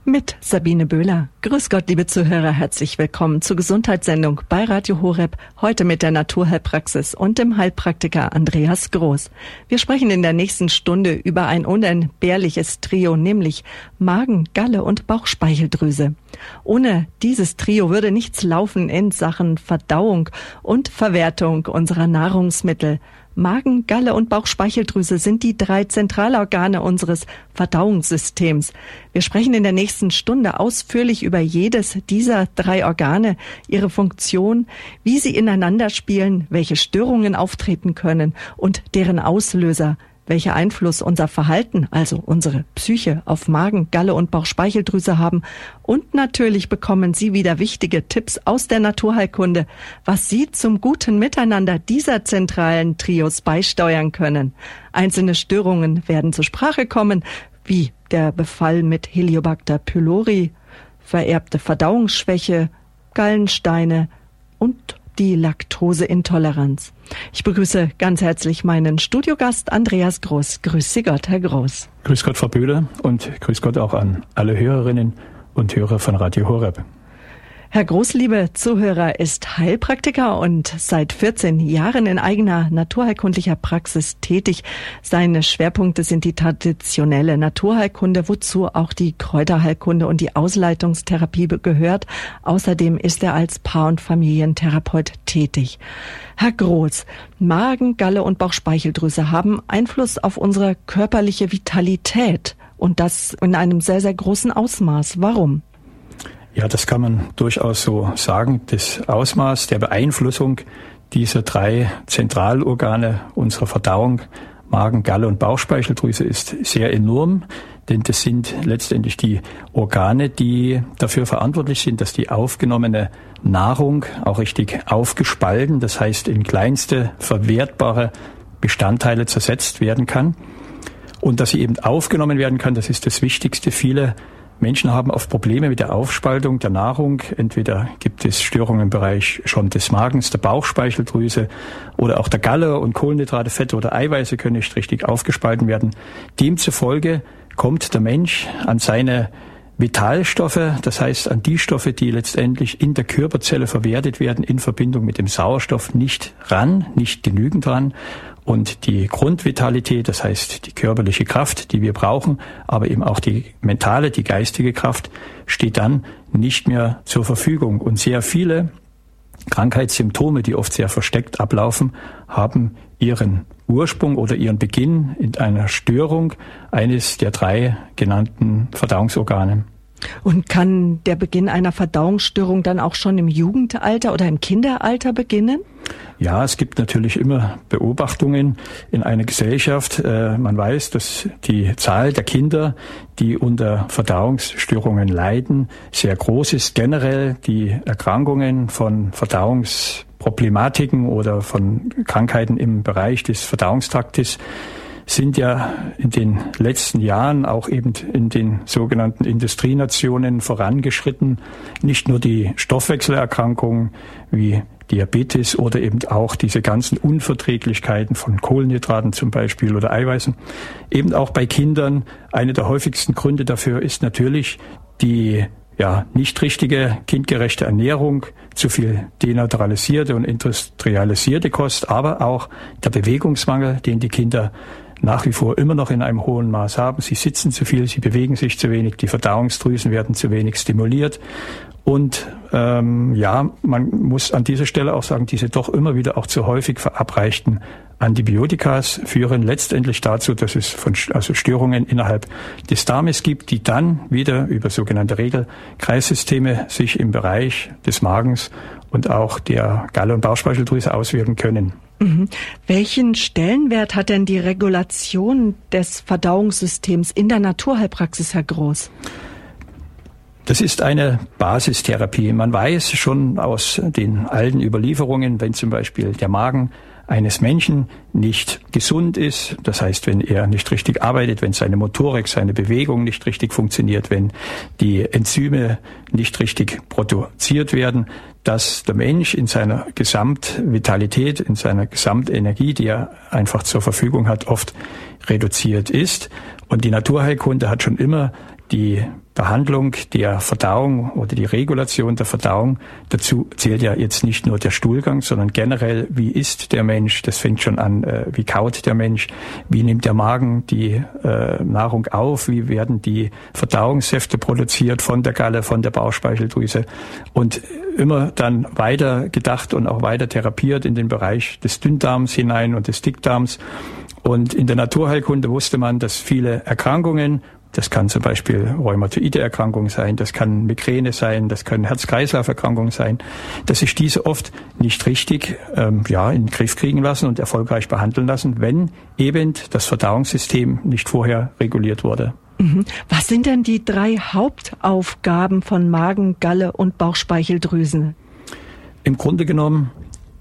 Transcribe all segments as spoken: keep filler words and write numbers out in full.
Mit Sabine Böhler. Grüß Gott, liebe Zuhörer, herzlich willkommen zur Gesundheitssendung bei Radio Horeb, heute mit der Naturheilpraxis und dem Heilpraktiker Andreas Groß. Wir sprechen in der nächsten Stunde über ein unentbehrliches Trio, nämlich Magen, Galle und Bauchspeicheldrüse. Ohne dieses Trio würde nichts laufen in Sachen Verdauung und Verwertung unserer Nahrungsmittel. Magen, Galle und Bauchspeicheldrüse sind die drei Zentralorgane unseres Verdauungssystems. Wir sprechen in der nächsten Stunde ausführlich über jedes dieser drei Organe, ihre Funktion, wie sie ineinander spielen, welche Störungen auftreten können und deren Auslöser, welcher Einfluss unser Verhalten, also unsere Psyche, auf Magen, Galle und Bauchspeicheldrüse haben. Und natürlich bekommen Sie wieder wichtige Tipps aus der Naturheilkunde, was Sie zum guten Miteinander dieser zentralen Trios beisteuern können. Einzelne Störungen werden zur Sprache kommen, wie der Befall mit Heliobacter pylori, vererbte Verdauungsschwäche, Gallensteine und die Laktoseintoleranz. Ich begrüße ganz herzlich meinen Studiogast Andreas Groß. Grüß Sie Gott, Herr Groß. Grüß Gott, Frau Böhler, und grüß Gott auch an alle Hörerinnen und Hörer von Radio Horeb. Herr Groß, liebe Zuhörer, ist Heilpraktiker und seit vierzehn Jahren in eigener naturheilkundlicher Praxis tätig. Seine Schwerpunkte sind die traditionelle Naturheilkunde, wozu auch die Kräuterheilkunde und die Ausleitungstherapie gehört. Außerdem ist er als Paar- und Familientherapeut tätig. Herr Groß, Magen, Galle und Bauchspeicheldrüse haben Einfluss auf unsere körperliche Vitalität und das in einem sehr, sehr großen Ausmaß. Warum? Ja, das kann man durchaus so sagen. Das Ausmaß der Beeinflussung dieser drei Zentralorgane unserer Verdauung, Magen, Galle und Bauchspeicheldrüse, ist sehr enorm, denn das sind letztendlich die Organe, die dafür verantwortlich sind, dass die aufgenommene Nahrung auch richtig aufgespalten, das heißt in kleinste verwertbare Bestandteile zersetzt werden kann. Und dass sie eben aufgenommen werden kann, das ist das Wichtigste. Viele Menschen haben oft Probleme mit der Aufspaltung der Nahrung. Entweder gibt es Störungen im Bereich schon des Magens, der Bauchspeicheldrüse oder auch der Galle, und Kohlenhydrate, Fette oder Eiweiße können nicht richtig aufgespalten werden. Demzufolge kommt der Mensch an seine Vitalstoffe, das heißt an die Stoffe, die letztendlich in der Körperzelle verwertet werden, in Verbindung mit dem Sauerstoff nicht ran, nicht genügend ran. Und die Grundvitalität, das heißt die körperliche Kraft, die wir brauchen, aber eben auch die mentale, die geistige Kraft, steht dann nicht mehr zur Verfügung. Und sehr viele Krankheitssymptome, die oft sehr versteckt ablaufen, haben ihren Ursprung oder ihren Beginn in einer Störung eines der drei genannten Verdauungsorgane. Und kann der Beginn einer Verdauungsstörung dann auch schon im Jugendalter oder im Kinderalter beginnen? Ja, es gibt natürlich immer Beobachtungen in einer Gesellschaft. Äh, man weiß, dass die Zahl der Kinder, die unter Verdauungsstörungen leiden, sehr groß ist. Generell die Erkrankungen von Verdauungsproblematiken oder von Krankheiten im Bereich des Verdauungstraktes sind ja in den letzten Jahren auch eben in den sogenannten Industrienationen vorangeschritten. Nicht nur die Stoffwechselerkrankungen wie Diabetes oder eben auch diese ganzen Unverträglichkeiten von Kohlenhydraten zum Beispiel oder Eiweißen. Eben auch bei Kindern, eine der häufigsten Gründe dafür ist natürlich die ja nicht richtige, kindgerechte Ernährung, zu viel denaturalisierte und industrialisierte Kost, aber auch der Bewegungsmangel, den die Kinder nach wie vor immer noch in einem hohen Maß haben. Sie sitzen zu viel, sie bewegen sich zu wenig, die Verdauungsdrüsen werden zu wenig stimuliert. Und ähm, ja, man muss an dieser Stelle auch sagen, diese doch immer wieder auch zu häufig verabreichten Antibiotikas führen letztendlich dazu, dass es von, also Störungen innerhalb des Darmes gibt, die dann wieder über sogenannte Regelkreissysteme sich im Bereich des Magens und auch der Galle- und Bauchspeicheldrüse auswirken können. Mhm. Welchen Stellenwert hat denn die Regulation des Verdauungssystems in der Naturheilpraxis, Herr Groß? Das ist eine Basistherapie. Man weiß schon aus den alten Überlieferungen, wenn zum Beispiel der Magen eines Menschen nicht gesund ist, das heißt, wenn er nicht richtig arbeitet, wenn seine Motorik, seine Bewegung nicht richtig funktioniert, wenn die Enzyme nicht richtig produziert werden, dass der Mensch in seiner Gesamtvitalität, in seiner Gesamtenergie, die er einfach zur Verfügung hat, oft reduziert ist. Und die Naturheilkunde hat schon immer die Behandlung der Verdauung oder die Regulation der Verdauung. Dazu zählt ja jetzt nicht nur der Stuhlgang, sondern generell, wie isst der Mensch? Das fängt schon an, äh, wie kaut der Mensch? Wie nimmt der Magen die äh, Nahrung auf? Wie werden die Verdauungssäfte produziert von der Galle, von der Bauchspeicheldrüse? Und immer dann weiter gedacht und auch weiter therapiert in den Bereich des Dünndarms hinein und des Dickdarms. Und in der Naturheilkunde wusste man, dass viele Erkrankungen, das kann zum Beispiel rheumatoide Erkrankungen sein, das kann Migräne sein, das können Herz-Kreislauf-Erkrankungen sein, dass sich diese oft nicht richtig ähm, ja, in den Griff kriegen lassen und erfolgreich behandeln lassen, wenn eben das Verdauungssystem nicht vorher reguliert wurde. Was sind denn die drei Hauptaufgaben von Magen, Galle und Bauchspeicheldrüse? Im Grunde genommen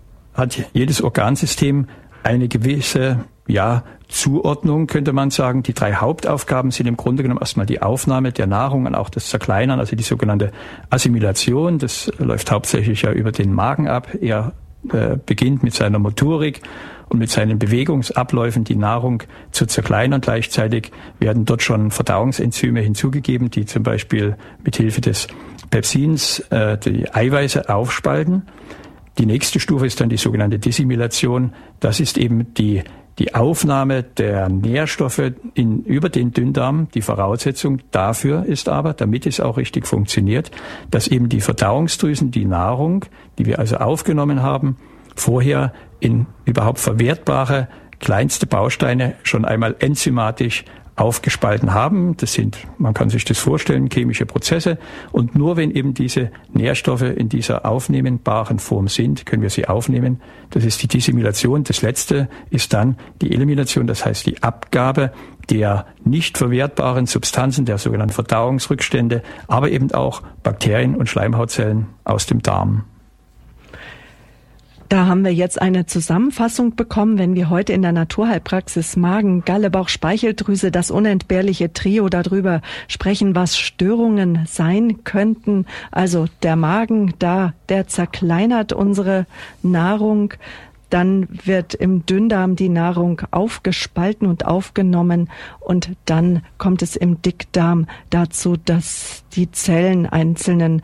hat jedes Organsystem eine gewisse ja, Zuordnung, könnte man sagen. Die drei Hauptaufgaben sind im Grunde genommen erstmal die Aufnahme der Nahrung und auch das Zerkleinern, also die sogenannte Assimilation. Das läuft hauptsächlich ja über den Magen ab. Er äh, beginnt mit seiner Motorik und mit seinen Bewegungsabläufen die Nahrung zu zerkleinern. Gleichzeitig werden dort schon Verdauungsenzyme hinzugegeben, die zum Beispiel mit Hilfe des Pepsins äh, die Eiweiße aufspalten. Die nächste Stufe ist dann die sogenannte Dissimilation. Das ist eben die die Aufnahme der Nährstoffe in, über den Dünndarm. Die Voraussetzung dafür ist aber, damit es auch richtig funktioniert, dass eben die Verdauungsdrüsen die Nahrung, die wir also aufgenommen haben, vorher in überhaupt verwertbare kleinste Bausteine schon einmal enzymatisch aufgespalten haben. Das sind, man kann sich das vorstellen, chemische Prozesse. Und nur wenn eben diese Nährstoffe in dieser aufnehmbaren Form sind, können wir sie aufnehmen. Das ist die Dissimilation. Das letzte ist dann die Elimination, das heißt die Abgabe der nicht verwertbaren Substanzen, der sogenannten Verdauungsrückstände, aber eben auch Bakterien und Schleimhautzellen aus dem Darm. Da haben wir jetzt eine Zusammenfassung bekommen, wenn wir heute in der Naturheilpraxis Magen, Galle, Bauch, Speicheldrüse, das unentbehrliche Trio darüber sprechen, was Störungen sein könnten. Also der Magen, da, der zerkleinert unsere Nahrung. Dann wird im Dünndarm die Nahrung aufgespalten und aufgenommen und dann kommt es im Dickdarm dazu, dass die Zellen einzelnen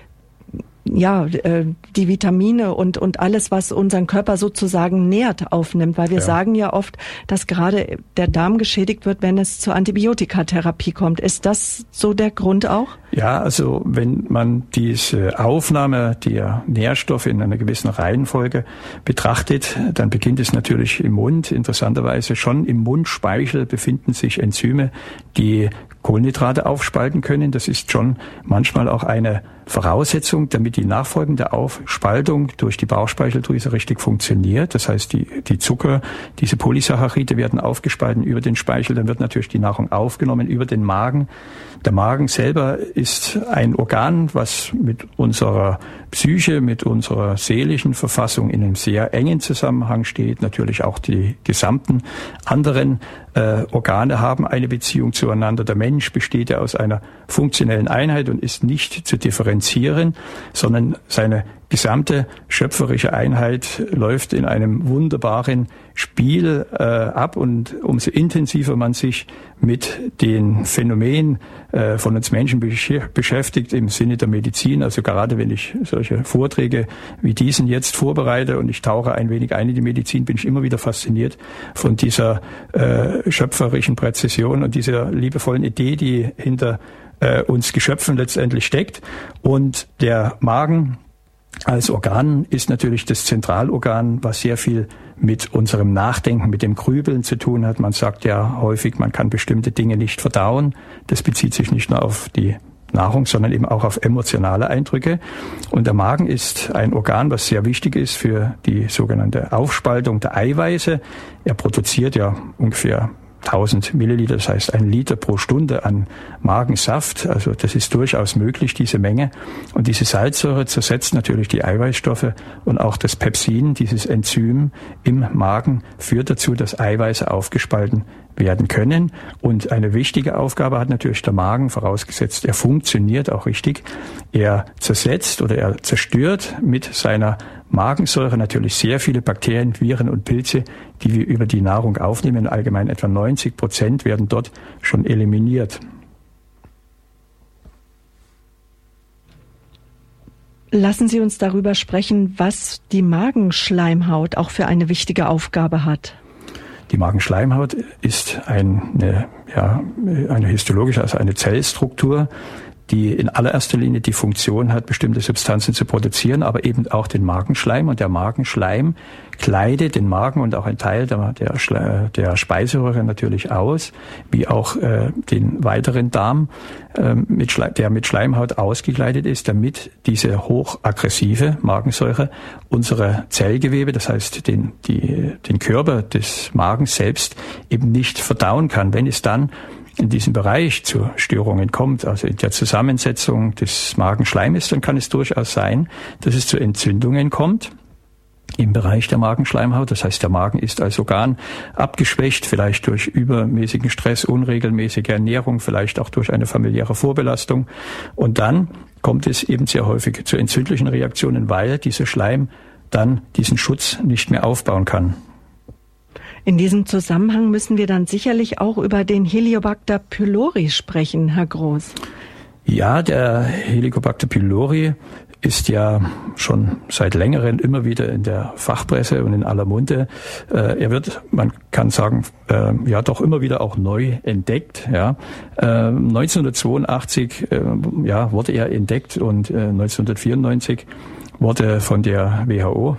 ja, die Vitamine und, und alles, was unseren Körper sozusagen nährt, aufnimmt. Weil wir ja. sagen ja oft, dass gerade der Darm geschädigt wird, wenn es zur Antibiotikatherapie kommt. Ist das so der Grund auch? Ja, also wenn man diese Aufnahme der Nährstoffe in einer gewissen Reihenfolge betrachtet, dann beginnt es natürlich im Mund. Interessanterweise schon im Mundspeichel befinden sich Enzyme, die Kohlenhydrate aufspalten können. Das ist schon manchmal auch eine Voraussetzung, damit die nachfolgende Aufspaltung durch die Bauchspeicheldrüse richtig funktioniert. Das heißt, die, die Zucker, diese Polysaccharide werden aufgespalten über den Speichel, dann wird natürlich die Nahrung aufgenommen über den Magen. Der Magen selber ist ein Organ, was mit unserer Psyche, mit unserer seelischen Verfassung in einem sehr engen Zusammenhang steht. Natürlich auch die gesamten anderen äh, Organe haben eine Beziehung zueinander. Der Mensch besteht ja aus einer funktionellen Einheit und ist nicht zu differenzieren, sondern seine gesamte schöpferische Einheit läuft in einem wunderbaren Spiel äh, ab, und umso intensiver man sich mit den Phänomenen äh, von uns Menschen besch- beschäftigt im Sinne der Medizin, also gerade wenn ich solche Vorträge wie diesen jetzt vorbereite und ich tauche ein wenig ein in die Medizin, bin ich immer wieder fasziniert von dieser äh, schöpferischen Präzision und dieser liebevollen Idee, die hinter äh, uns Geschöpfen letztendlich steckt. Und der Magen als Organ ist natürlich das Zentralorgan, was sehr viel mit unserem Nachdenken, mit dem Grübeln zu tun hat. Man sagt ja häufig, man kann bestimmte Dinge nicht verdauen. Das bezieht sich nicht nur auf die Nahrung, sondern eben auch auf emotionale Eindrücke. Und der Magen ist ein Organ, was sehr wichtig ist für die sogenannte Aufspaltung der Eiweiße. Er produziert ja ungefähr tausend Milliliter, das heißt ein Liter pro Stunde an Magensaft. Also das ist durchaus möglich, diese Menge. Und diese Salzsäure zersetzt natürlich die Eiweißstoffe, und auch das Pepsin, dieses Enzym im Magen, führt dazu, dass Eiweiße aufgespalten werden können. Und eine wichtige Aufgabe hat natürlich der Magen, vorausgesetzt er funktioniert auch richtig. Er zersetzt oder er zerstört mit seiner Magensäure natürlich sehr viele Bakterien, Viren und Pilze, die wir über die Nahrung aufnehmen. Allgemein etwa neunzig Prozent werden dort schon eliminiert. Lassen Sie uns darüber sprechen, was die Magenschleimhaut auch für eine wichtige Aufgabe hat. Die Magenschleimhaut ist eine, ja, eine histologische, also eine Zellstruktur, die in allererster Linie die Funktion hat, bestimmte Substanzen zu produzieren, aber eben auch den Magenschleim. Und der Magenschleim kleidet den Magen und auch ein Teil der, der, der Speiseröhre natürlich aus, wie auch äh, den weiteren Darm, äh, mit Schleim, der mit Schleimhaut ausgekleidet ist, damit diese hochaggressive Magensäure unsere Zellgewebe, das heißt den, die, den Körper des Magens selbst, eben nicht verdauen kann. Wenn es dann in diesem Bereich zu Störungen kommt, also in der Zusammensetzung des Magenschleimes, dann kann es durchaus sein, dass es zu Entzündungen kommt im Bereich der Magenschleimhaut. Das heißt, der Magen ist als Organ abgeschwächt, vielleicht durch übermäßigen Stress, unregelmäßige Ernährung, vielleicht auch durch eine familiäre Vorbelastung. Und dann kommt es eben sehr häufig zu entzündlichen Reaktionen, weil dieser Schleim dann diesen Schutz nicht mehr aufbauen kann. In diesem Zusammenhang müssen wir dann sicherlich auch über den Helicobacter pylori sprechen, Herr Groß. Ja, der Helicobacter pylori ist ja schon seit längerem immer wieder in der Fachpresse und in aller Munde. Äh, er wird, man kann sagen, äh, ja doch immer wieder auch neu entdeckt. Ja. Äh, neunzehnhundertzweiundachtzig äh, ja, wurde er entdeckt und äh, neunzehnhundertvierundneunzig wurde von der W H O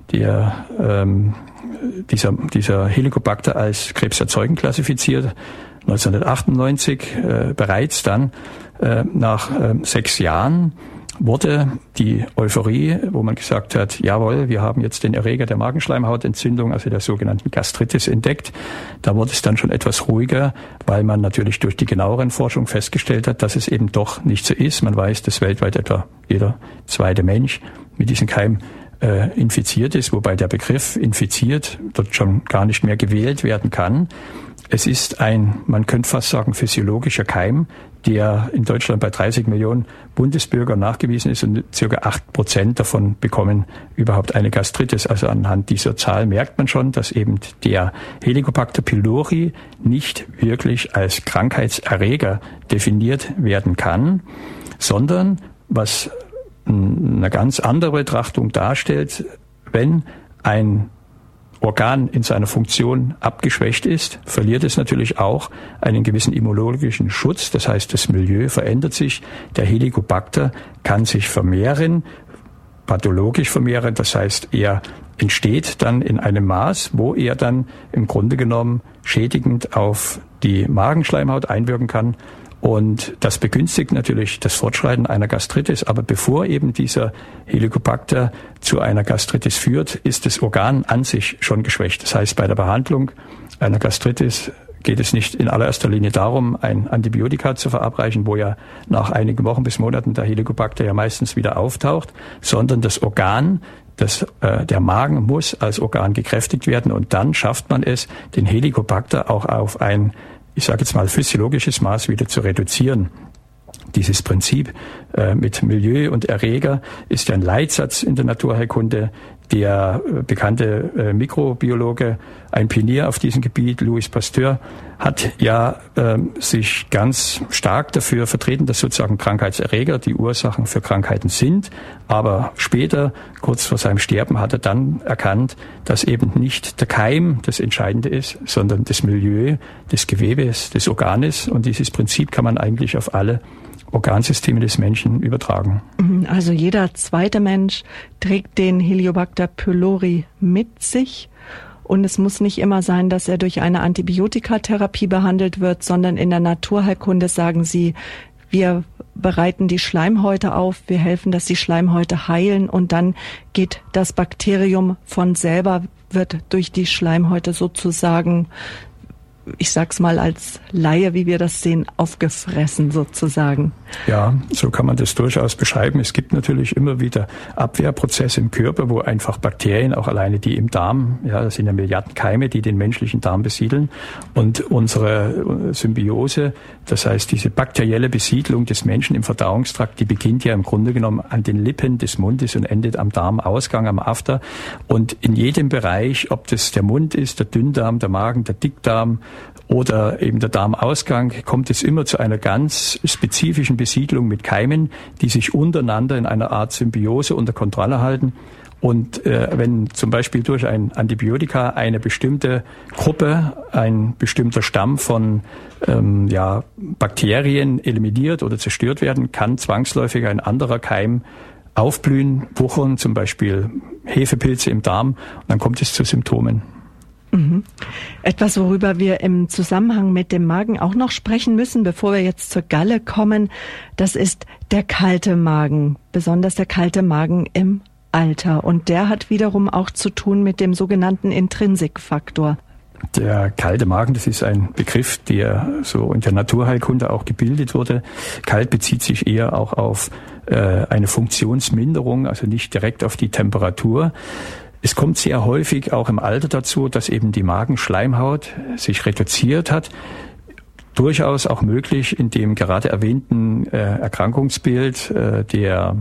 der ähm, dieser, dieser Helicobacter als Krebserzeugen klassifiziert. neunzehnhundertachtundneunzig äh, bereits dann äh, nach äh, sechs Jahren wurde die Euphorie, wo man gesagt hat, jawohl, wir haben jetzt den Erreger der Magenschleimhautentzündung, also der sogenannten Gastritis, entdeckt. Da wurde es dann schon etwas ruhiger, weil man natürlich durch die genaueren Forschung festgestellt hat, dass es eben doch nicht so ist. Man weiß, dass weltweit etwa jeder zweite Mensch mit diesem Keim äh, infiziert ist, wobei der Begriff infiziert dort schon gar nicht mehr gewählt werden kann. Es ist ein, man könnte fast sagen, physiologischer Keim, der in Deutschland bei dreißig Millionen Bundesbürgern nachgewiesen ist und circa acht Prozent davon bekommen überhaupt eine Gastritis. Also anhand dieser Zahl merkt man schon, dass eben der Helicobacter pylori nicht wirklich als Krankheitserreger definiert werden kann, sondern was eine ganz andere Betrachtung darstellt, wenn ein Organ in seiner Funktion abgeschwächt ist, verliert es natürlich auch einen gewissen immunologischen Schutz. Das heißt, das Milieu verändert sich. Der Helicobacter kann sich vermehren, pathologisch vermehren. Das heißt, er entsteht dann in einem Maß, wo er dann im Grunde genommen schädigend auf die Magenschleimhaut einwirken kann. Und das begünstigt natürlich das Fortschreiten einer Gastritis. Aber bevor eben dieser Helicobacter zu einer Gastritis führt, ist das Organ an sich schon geschwächt. Das heißt, bei der Behandlung einer Gastritis geht es nicht in allererster Linie darum, ein Antibiotika zu verabreichen, wo ja nach einigen Wochen bis Monaten der Helicobacter ja meistens wieder auftaucht, sondern das Organ, das, äh, der Magen muss als Organ gekräftigt werden. Und dann schafft man es, den Helicobacter auch auf ein, ich sage jetzt mal, physiologisches Maß wieder zu reduzieren. Dieses Prinzip äh, mit Milieu und Erreger ist ja ein Leitsatz in der Naturheilkunde. Der äh, bekannte äh, Mikrobiologe, ein Pionier auf diesem Gebiet, Louis Pasteur, hat ja äh, sich ganz stark dafür vertreten, dass sozusagen Krankheitserreger die Ursachen für Krankheiten sind. Aber später, kurz vor seinem Sterben, hat er dann erkannt, dass eben nicht der Keim das Entscheidende ist, sondern das Milieu des Gewebes, des Organes. Und dieses Prinzip kann man eigentlich auf alle Organsysteme des Menschen übertragen. Also jeder zweite Mensch trägt den Helicobacter pylori mit sich. Und es muss nicht immer sein, dass er durch eine Antibiotikatherapie behandelt wird, sondern in der Naturheilkunde sagen sie, wir bereiten die Schleimhäute auf, wir helfen, dass die Schleimhäute heilen und dann geht das Bakterium von selber, wird durch die Schleimhäute sozusagen, ich sag's mal als Laie, wie wir das sehen, aufgefressen sozusagen. Ja, so kann man das durchaus beschreiben. Es gibt natürlich immer wieder Abwehrprozesse im Körper, wo einfach Bakterien, auch alleine die im Darm, ja, das sind ja Milliarden Keime, die den menschlichen Darm besiedeln. Und unsere Symbiose, das heißt diese bakterielle Besiedlung des Menschen im Verdauungstrakt, die beginnt ja im Grunde genommen an den Lippen des Mundes und endet am Darmausgang, am After. Und in jedem Bereich, ob das der Mund ist, der Dünndarm, der Magen, der Dickdarm oder eben der Darmausgang, kommt es immer zu einer ganz spezifischen Besiedlung mit Keimen, die sich untereinander in einer Art Symbiose unter Kontrolle halten. Und äh, wenn zum Beispiel durch ein Antibiotika eine bestimmte Gruppe, ein bestimmter Stamm von ähm, ja, Bakterien eliminiert oder zerstört werden, kann zwangsläufig ein anderer Keim aufblühen, wuchern, zum Beispiel Hefepilze im Darm, und dann kommt es zu Symptomen. Mhm. Etwas, worüber wir im Zusammenhang mit dem Magen auch noch sprechen müssen, bevor wir jetzt zur Galle kommen, das ist der kalte Magen, besonders der kalte Magen im Alter. Und der hat wiederum auch zu tun mit dem sogenannten Intrinsikfaktor. Der kalte Magen, das ist ein Begriff, der so in der Naturheilkunde auch gebildet wurde. Kalt bezieht sich eher auch auf äh, eine Funktionsminderung, also nicht direkt auf die Temperatur. Es kommt sehr häufig auch im Alter dazu, dass eben die Magenschleimhaut sich reduziert hat. Durchaus auch möglich in dem gerade erwähnten äh, Erkrankungsbild äh, der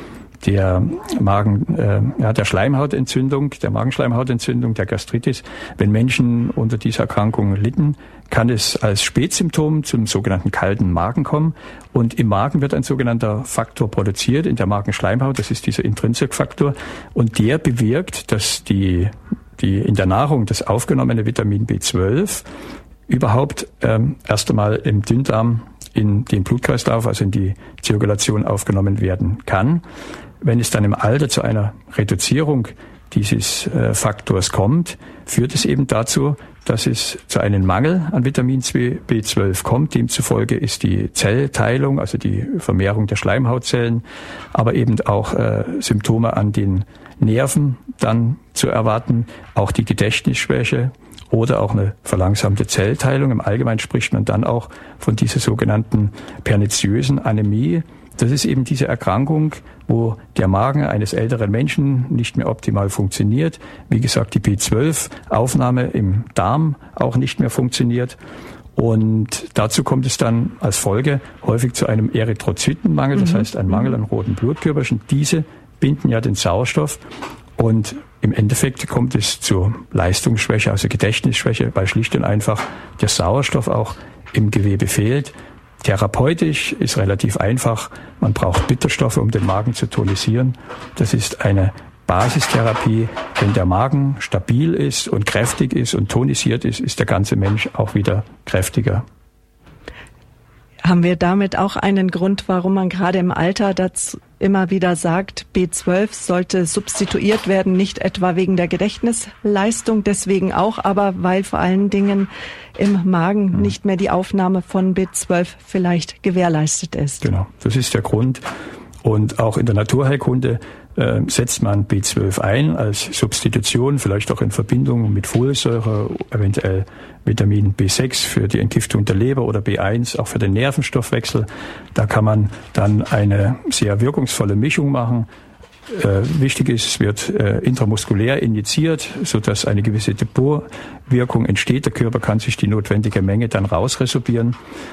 der Magen, äh, ja, der Schleimhautentzündung, der Magenschleimhautentzündung, der Gastritis. Wenn Menschen unter dieser Erkrankung litten, kann es als Spätsymptom zum sogenannten kalten Magen kommen. Und im Magen wird ein sogenannter Faktor produziert in der Magenschleimhaut. Das ist dieser Intrinsikfaktor. Und der bewirkt, dass die, die in der Nahrung das aufgenommene Vitamin B zwölf überhaupt ähm, erst einmal im Dünndarm in den Blutkreislauf, also in die Zirkulation aufgenommen werden kann. Wenn es dann im Alter zu einer Reduzierung dieses äh, Faktors kommt, führt es eben dazu, dass es zu einem Mangel an Vitamin B zwölf kommt. Demzufolge ist die Zellteilung, also die Vermehrung der Schleimhautzellen, aber eben auch äh, Symptome an den Nerven dann zu erwarten, auch die Gedächtnisschwäche oder auch eine verlangsamte Zellteilung. Im Allgemeinen spricht man dann auch von dieser sogenannten perniziösen Anämie. Das ist eben diese Erkrankung, wo der Magen eines älteren Menschen nicht mehr optimal funktioniert. Wie gesagt, die B zwölf Aufnahme im Darm auch nicht mehr funktioniert. Und dazu kommt es dann als Folge häufig zu einem Erythrozytenmangel, das heißt ein Mangel an roten Blutkörperchen. Diese binden ja den Sauerstoff. Und im Endeffekt kommt es zu Leistungsschwäche, also Gedächtnisschwäche, weil schlicht und einfach der Sauerstoff auch im Gewebe fehlt. Therapeutisch ist relativ einfach. Man braucht Bitterstoffe, um den Magen zu tonisieren. Das ist eine Basistherapie. Wenn der Magen stabil ist und kräftig ist und tonisiert ist, ist der ganze Mensch auch wieder kräftiger. Haben wir damit auch einen Grund, warum man gerade im Alter dazu immer wieder sagt, B zwölf sollte substituiert werden, nicht etwa wegen der Gedächtnisleistung, deswegen auch, aber weil vor allen Dingen im Magen nicht mehr die Aufnahme von B zwölf vielleicht gewährleistet ist. Genau, das ist der Grund. Und auch in der Naturheilkunde äh, setzt man B zwölf ein als Substitution, vielleicht auch in Verbindung mit Folsäure, eventuell Vitamin B sechs für die Entgiftung der Leber oder B eins auch für den Nervenstoffwechsel. Da kann man dann eine sehr wirkungsvolle Mischung machen. Äh, wichtig ist, es wird äh, intramuskulär injiziert, sodass eine gewisse Depotwirkung entsteht. Der Körper kann sich die notwendige Menge dann rausresorbieren.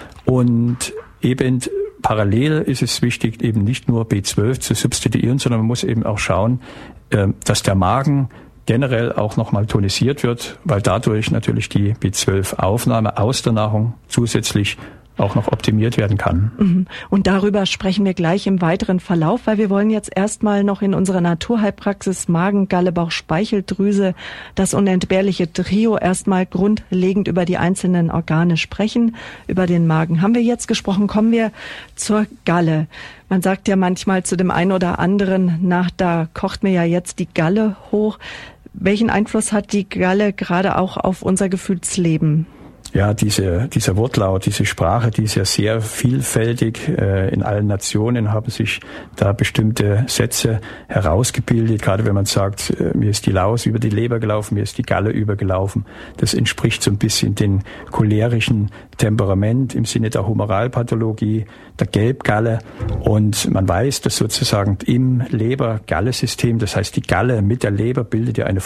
Und eben parallel ist es wichtig, eben nicht nur B zwölf zu substituieren, sondern man muss eben auch schauen, äh, dass der Magen generell auch nochmal tonisiert wird, weil dadurch natürlich die B zwölf Aufnahme aus der Nahrung zusätzlich auch noch optimiert werden kann. Und darüber sprechen wir gleich im weiteren Verlauf, weil wir wollen jetzt erstmal noch in unserer Naturheilpraxis Magen, Galle, Bauch, Speicheldrüse, das unentbehrliche Trio, erstmal grundlegend über die einzelnen Organe sprechen. Über den Magen haben wir jetzt gesprochen. Kommen wir zur Galle. Man sagt ja manchmal zu dem einen oder anderen, na, da kocht mir ja jetzt die Galle hoch. Welchen Einfluss hat die Galle gerade auch auf unser Gefühlsleben? Ja, diese, dieser Wortlaut, diese Sprache, die ist ja sehr vielfältig. Äh, in allen Nationen haben sich da bestimmte Sätze herausgebildet. Gerade wenn man sagt, äh, mir ist die Laus über die Leber gelaufen, mir ist die Galle übergelaufen. Das entspricht so ein bisschen dem cholerischen Temperament im Sinne der Humoralpathologie, der Gelbgalle. Und man weiß, dass sozusagen im Leber-Galle-System, das heißt die Galle mit der Leber bildet ja eine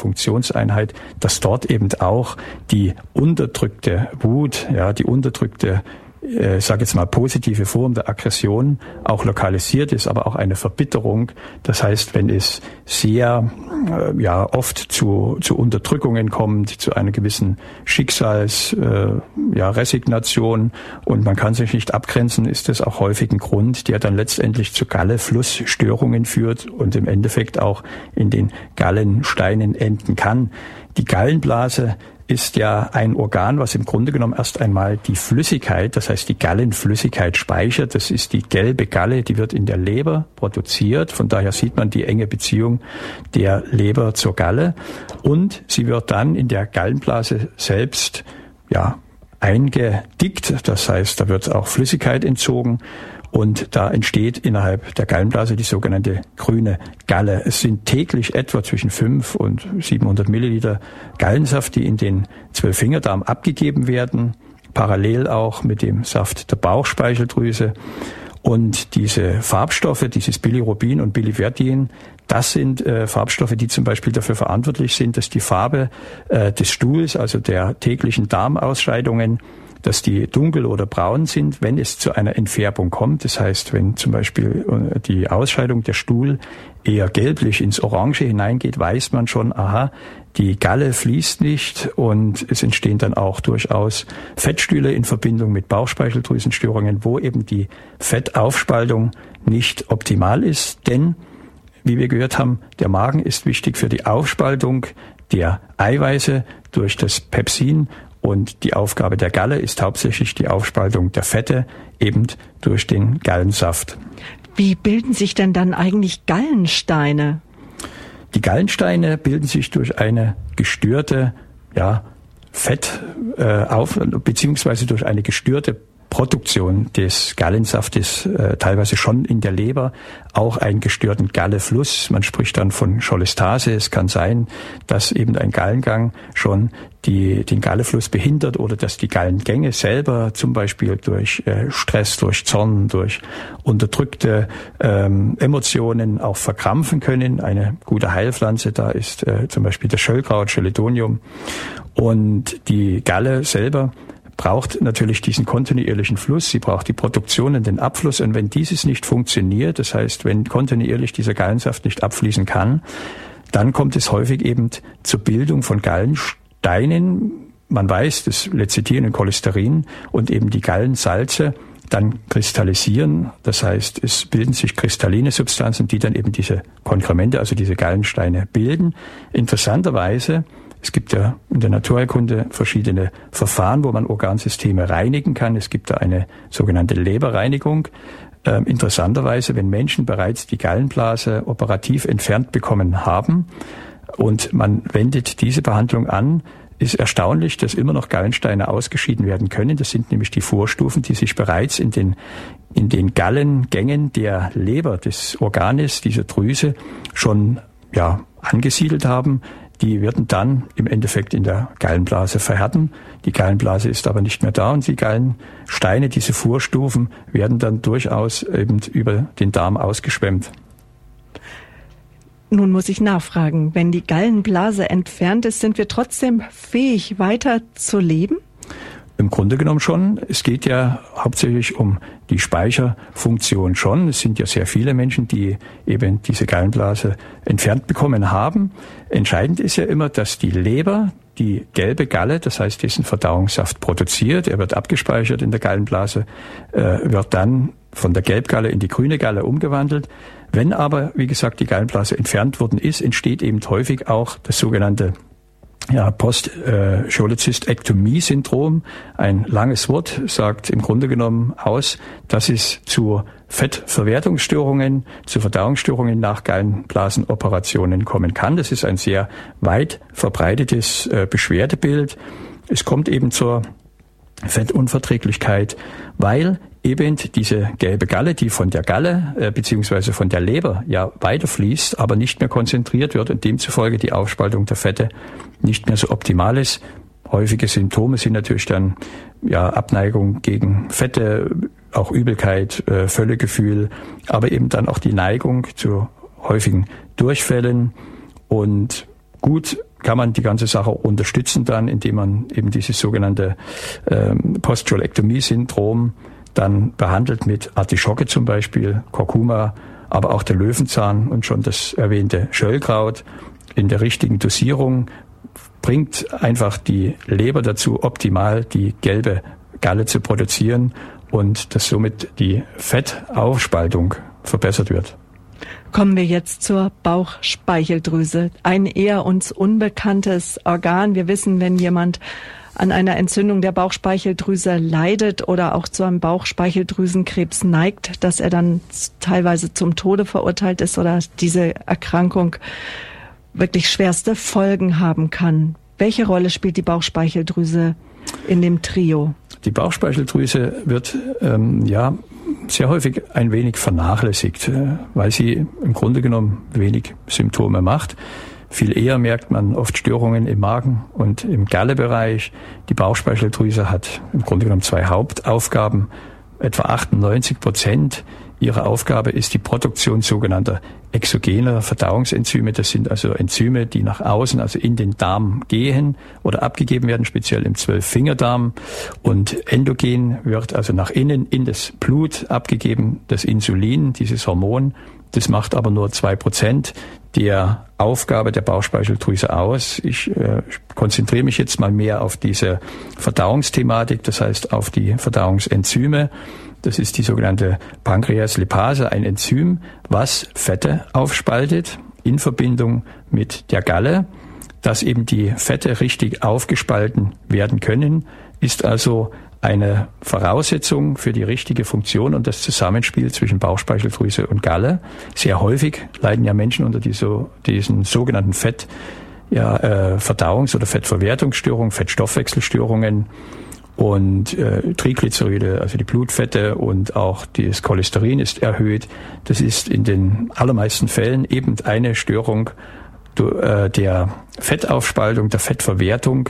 Funktionseinheit, dass dort eben auch die unterdrückte Wut, ja, die unterdrückte äh, sage jetzt mal, positive Form der Aggression auch lokalisiert ist, aber auch eine Verbitterung. Das heißt, wenn es sehr, äh, ja, oft zu, zu Unterdrückungen kommt, zu einer gewissen Schicksals, äh, ja, Resignation und man kann sich nicht abgrenzen, ist das auch häufig ein Grund, der dann letztendlich zu Galle-Flussstörungen führt und im Endeffekt auch in den Gallensteinen enden kann. Die Gallenblase ist ja ein Organ, was im Grunde genommen erst einmal die Flüssigkeit, das heißt die Gallenflüssigkeit speichert. Das ist die gelbe Galle, die wird in der Leber produziert. Von daher sieht man die enge Beziehung der Leber zur Galle. Und sie wird dann in der Gallenblase selbst, ja, eingedickt. Das heißt, da wird auch Flüssigkeit entzogen. Und da entsteht innerhalb der Gallenblase die sogenannte grüne Galle. Es sind täglich etwa zwischen fünf und siebenhundert Milliliter Gallensaft, die in den Zwölffingerdarm abgegeben werden, parallel auch mit dem Saft der Bauchspeicheldrüse. Und diese Farbstoffe, dieses Bilirubin und Biliverdin, das sind äh, Farbstoffe, die zum Beispiel dafür verantwortlich sind, dass die Farbe äh, des Stuhls, also der täglichen Darmausscheidungen, dass die dunkel oder braun sind, wenn es zu einer Entfärbung kommt. Das heißt, wenn zum Beispiel die Ausscheidung, der Stuhl eher gelblich ins Orange hineingeht, weiß man schon, aha, die Galle fließt nicht und es entstehen dann auch durchaus Fettstühle in Verbindung mit Bauchspeicheldrüsenstörungen, wo eben die Fettaufspaltung nicht optimal ist. Denn, wie wir gehört haben, der Magen ist wichtig für die Aufspaltung der Eiweiße durch das Pepsin. Und die Aufgabe der Galle ist hauptsächlich die Aufspaltung der Fette, eben durch den Gallensaft. Wie bilden sich denn dann eigentlich Gallensteine? Die Gallensteine bilden sich durch eine gestörte, ja, Fett, äh, auf, beziehungsweise durch eine gestörte Produktion des Gallensaftes, äh, teilweise schon in der Leber, auch einen gestörten Gallefluss. Man spricht dann von Cholestase. Es kann sein, dass eben ein Gallengang schon die, den Gallefluss behindert oder dass die Gallengänge selber zum Beispiel durch äh, Stress, durch Zorn, durch unterdrückte ähm, Emotionen auch verkrampfen können. Eine gute Heilpflanze da ist äh, zum Beispiel das Schöllkraut, Chelidonium. Und die Galle selber braucht natürlich diesen kontinuierlichen Fluss, sie braucht die Produktion und den Abfluss. Und wenn dieses nicht funktioniert, das heißt, wenn kontinuierlich dieser Gallensaft nicht abfließen kann, dann kommt es häufig eben zur Bildung von Gallensteinen. Man weiß, das Lecithin und Cholesterin und eben die Gallensalze dann kristallisieren. Das heißt, es bilden sich kristalline Substanzen, die dann eben diese Konkremente, also diese Gallensteine bilden. Interessanterweise, es gibt ja in der Naturheilkunde verschiedene Verfahren, wo man Organsysteme reinigen kann. Es gibt da eine sogenannte Leberreinigung. Ähm, interessanterweise, wenn Menschen bereits die Gallenblase operativ entfernt bekommen haben und man wendet diese Behandlung an, ist erstaunlich, dass immer noch Gallensteine ausgeschieden werden können. Das sind nämlich die Vorstufen, die sich bereits in den, in den Gallengängen der Leber, des Organes, dieser Drüse schon, ja, angesiedelt haben. Die werden dann im Endeffekt in der Gallenblase verhärten. Die Gallenblase ist aber nicht mehr da und die Gallensteine, diese Vorstufen, werden dann durchaus eben über den Darm ausgeschwemmt. Nun muss ich nachfragen, wenn die Gallenblase entfernt ist, sind wir trotzdem fähig, weiter zu leben? Im Grunde genommen schon. Es geht ja hauptsächlich um die Speicherfunktion schon. Es sind ja sehr viele Menschen, die eben diese Gallenblase entfernt bekommen haben. Entscheidend ist ja immer, dass die Leber die gelbe Galle, das heißt diesen Verdauungssaft produziert. Er wird abgespeichert in der Gallenblase, äh, wird dann von der Gelbgalle in die grüne Galle umgewandelt. Wenn aber, wie gesagt, die Gallenblase entfernt worden ist, entsteht eben häufig auch das sogenannte Ja, Post-Cholezystektomie-Syndrom, ein langes Wort, sagt im Grunde genommen aus, dass es zu Fettverwertungsstörungen, zu Verdauungsstörungen nach Gallenblasenoperationen kommen kann. Das ist ein sehr weit verbreitetes äh, Beschwerdebild. Es kommt eben zur Fettunverträglichkeit, weil eben diese gelbe Galle, die von der Galle äh, beziehungsweise von der Leber ja weiterfließt, aber nicht mehr konzentriert wird und demzufolge die Aufspaltung der Fette nicht mehr so optimal ist. Häufige Symptome sind natürlich dann ja Abneigung gegen Fette, auch Übelkeit, äh, Völlegefühl, aber eben dann auch die Neigung zu häufigen Durchfällen. Und gut kann man die ganze Sache unterstützen dann, indem man eben dieses sogenannte ähm, Posturektomie-Syndrom dann behandelt mit Artischocke zum Beispiel, Kurkuma, aber auch der Löwenzahn und schon das erwähnte Schöllkraut in der richtigen Dosierung bringt einfach die Leber dazu, optimal die gelbe Galle zu produzieren und dass somit die Fettaufspaltung verbessert wird. Kommen wir jetzt zur Bauchspeicheldrüse. Ein eher uns unbekanntes Organ. Wir wissen, wenn jemand an einer Entzündung der Bauchspeicheldrüse leidet oder auch zu einem Bauchspeicheldrüsenkrebs neigt, dass er dann teilweise zum Tode verurteilt ist oder diese Erkrankung wirklich schwerste Folgen haben kann. Welche Rolle spielt die Bauchspeicheldrüse in dem Trio? Die Bauchspeicheldrüse wird ähm, ja sehr häufig ein wenig vernachlässigt, äh, weil sie im Grunde genommen wenig Symptome macht. Viel eher merkt man oft Störungen im Magen und im Gallebereich. Die Bauchspeicheldrüse hat im Grunde genommen zwei Hauptaufgaben. Etwa achtundneunzig Prozent ihrer Aufgabe ist die Produktion sogenannter exogener Verdauungsenzyme. Das sind also Enzyme, die nach außen, also in den Darm gehen oder abgegeben werden, speziell im Zwölffingerdarm. Und endogen wird also nach innen in das Blut abgegeben, das Insulin, dieses Hormon. Das macht aber nur zwei Prozent der Aufgabe der Bauchspeicheldrüse aus. Ich äh, konzentriere mich jetzt mal mehr auf diese Verdauungsthematik, das heißt auf die Verdauungsenzyme. Das ist die sogenannte Pankreaslipase, ein Enzym, was Fette aufspaltet in Verbindung mit der Galle. Dass eben die Fette richtig aufgespalten werden können, ist also eine Voraussetzung für die richtige Funktion und das Zusammenspiel zwischen Bauchspeicheldrüse und Galle. Sehr häufig leiden ja Menschen unter die so, diesen sogenannten Fett, ja, äh, Verdauungs- oder Fettverwertungsstörungen, Fettstoffwechselstörungen und äh, Triglyceride, also die Blutfette und auch das Cholesterin ist erhöht. Das ist in den allermeisten Fällen eben eine Störung äh, der Fettaufspaltung, der Fettverwertung.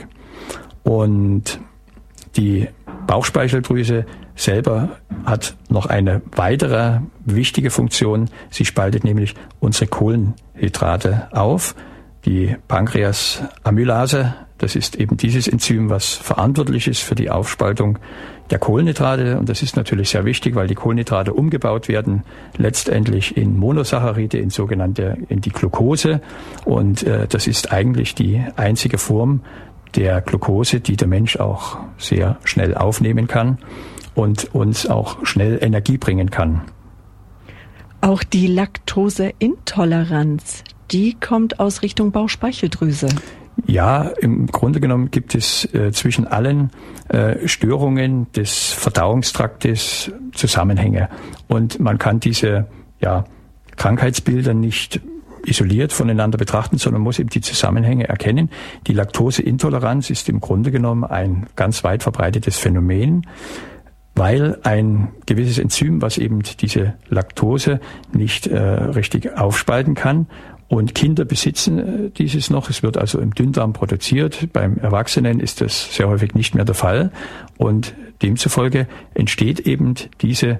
Und die Bauchspeicheldrüse selber hat noch eine weitere wichtige Funktion. Sie spaltet nämlich unsere Kohlenhydrate auf. Die Pankreasamylase, das ist eben dieses Enzym, was verantwortlich ist für die Aufspaltung der Kohlenhydrate. Und das ist natürlich sehr wichtig, weil die Kohlenhydrate umgebaut werden, letztendlich in Monosaccharide, in sogenannte, in die Glucose. Und äh, das ist eigentlich die einzige Form der Glucose, die der Mensch auch sehr schnell aufnehmen kann und uns auch schnell Energie bringen kann. Auch die Laktoseintoleranz, die kommt aus Richtung Bauchspeicheldrüse. Ja, im Grunde genommen gibt es äh, zwischen allen äh, Störungen des Verdauungstraktes Zusammenhänge. Und man kann diese ja, Krankheitsbilder nicht isoliert voneinander betrachten, sondern muss eben die Zusammenhänge erkennen. Die Laktoseintoleranz ist im Grunde genommen ein ganz weit verbreitetes Phänomen, weil ein gewisses Enzym, was eben diese Laktose nicht äh, richtig aufspalten kann, und Kinder besitzen äh, dieses noch. Es wird also im Dünndarm produziert. Beim Erwachsenen ist das sehr häufig nicht mehr der Fall. Und demzufolge entsteht eben diese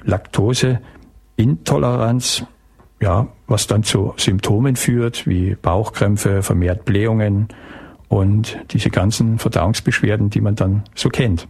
Laktoseintoleranz, ja, was dann zu Symptomen führt, wie Bauchkrämpfe, vermehrt Blähungen und diese ganzen Verdauungsbeschwerden, die man dann so kennt.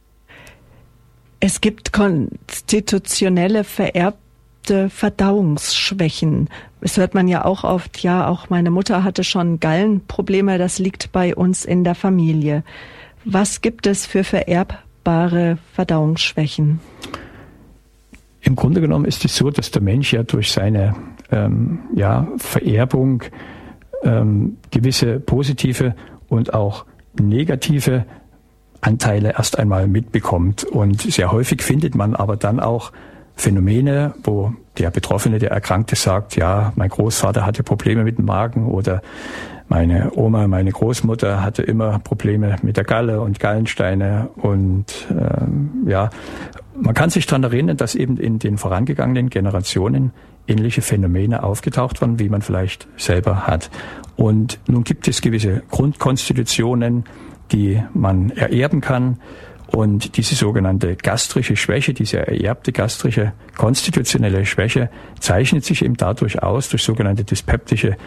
Es gibt konstitutionelle vererbte Verdauungsschwächen. Das hört man ja auch oft, ja, auch meine Mutter hatte schon Gallenprobleme, das liegt bei uns in der Familie. Was gibt es für vererbbare Verdauungsschwächen? Im Grunde genommen ist es so, dass der Mensch ja durch seine ähm, ja, Vererbung ähm, gewisse positive und auch negative Anteile erst einmal mitbekommt. Und sehr häufig findet man aber dann auch Phänomene, wo der Betroffene, der Erkrankte sagt, ja, mein Großvater hatte Probleme mit dem Magen oder meine Oma, meine Großmutter hatte immer Probleme mit der Galle und Gallensteine und ähm, ja, man kann sich daran erinnern, dass eben in den vorangegangenen Generationen ähnliche Phänomene aufgetaucht waren, wie man vielleicht selber hat. Und nun gibt es gewisse Grundkonstitutionen, die man ererben kann. Und diese sogenannte gastrische Schwäche, diese ererbte gastrische konstitutionelle Schwäche zeichnet sich eben dadurch aus, durch sogenannte dyspeptische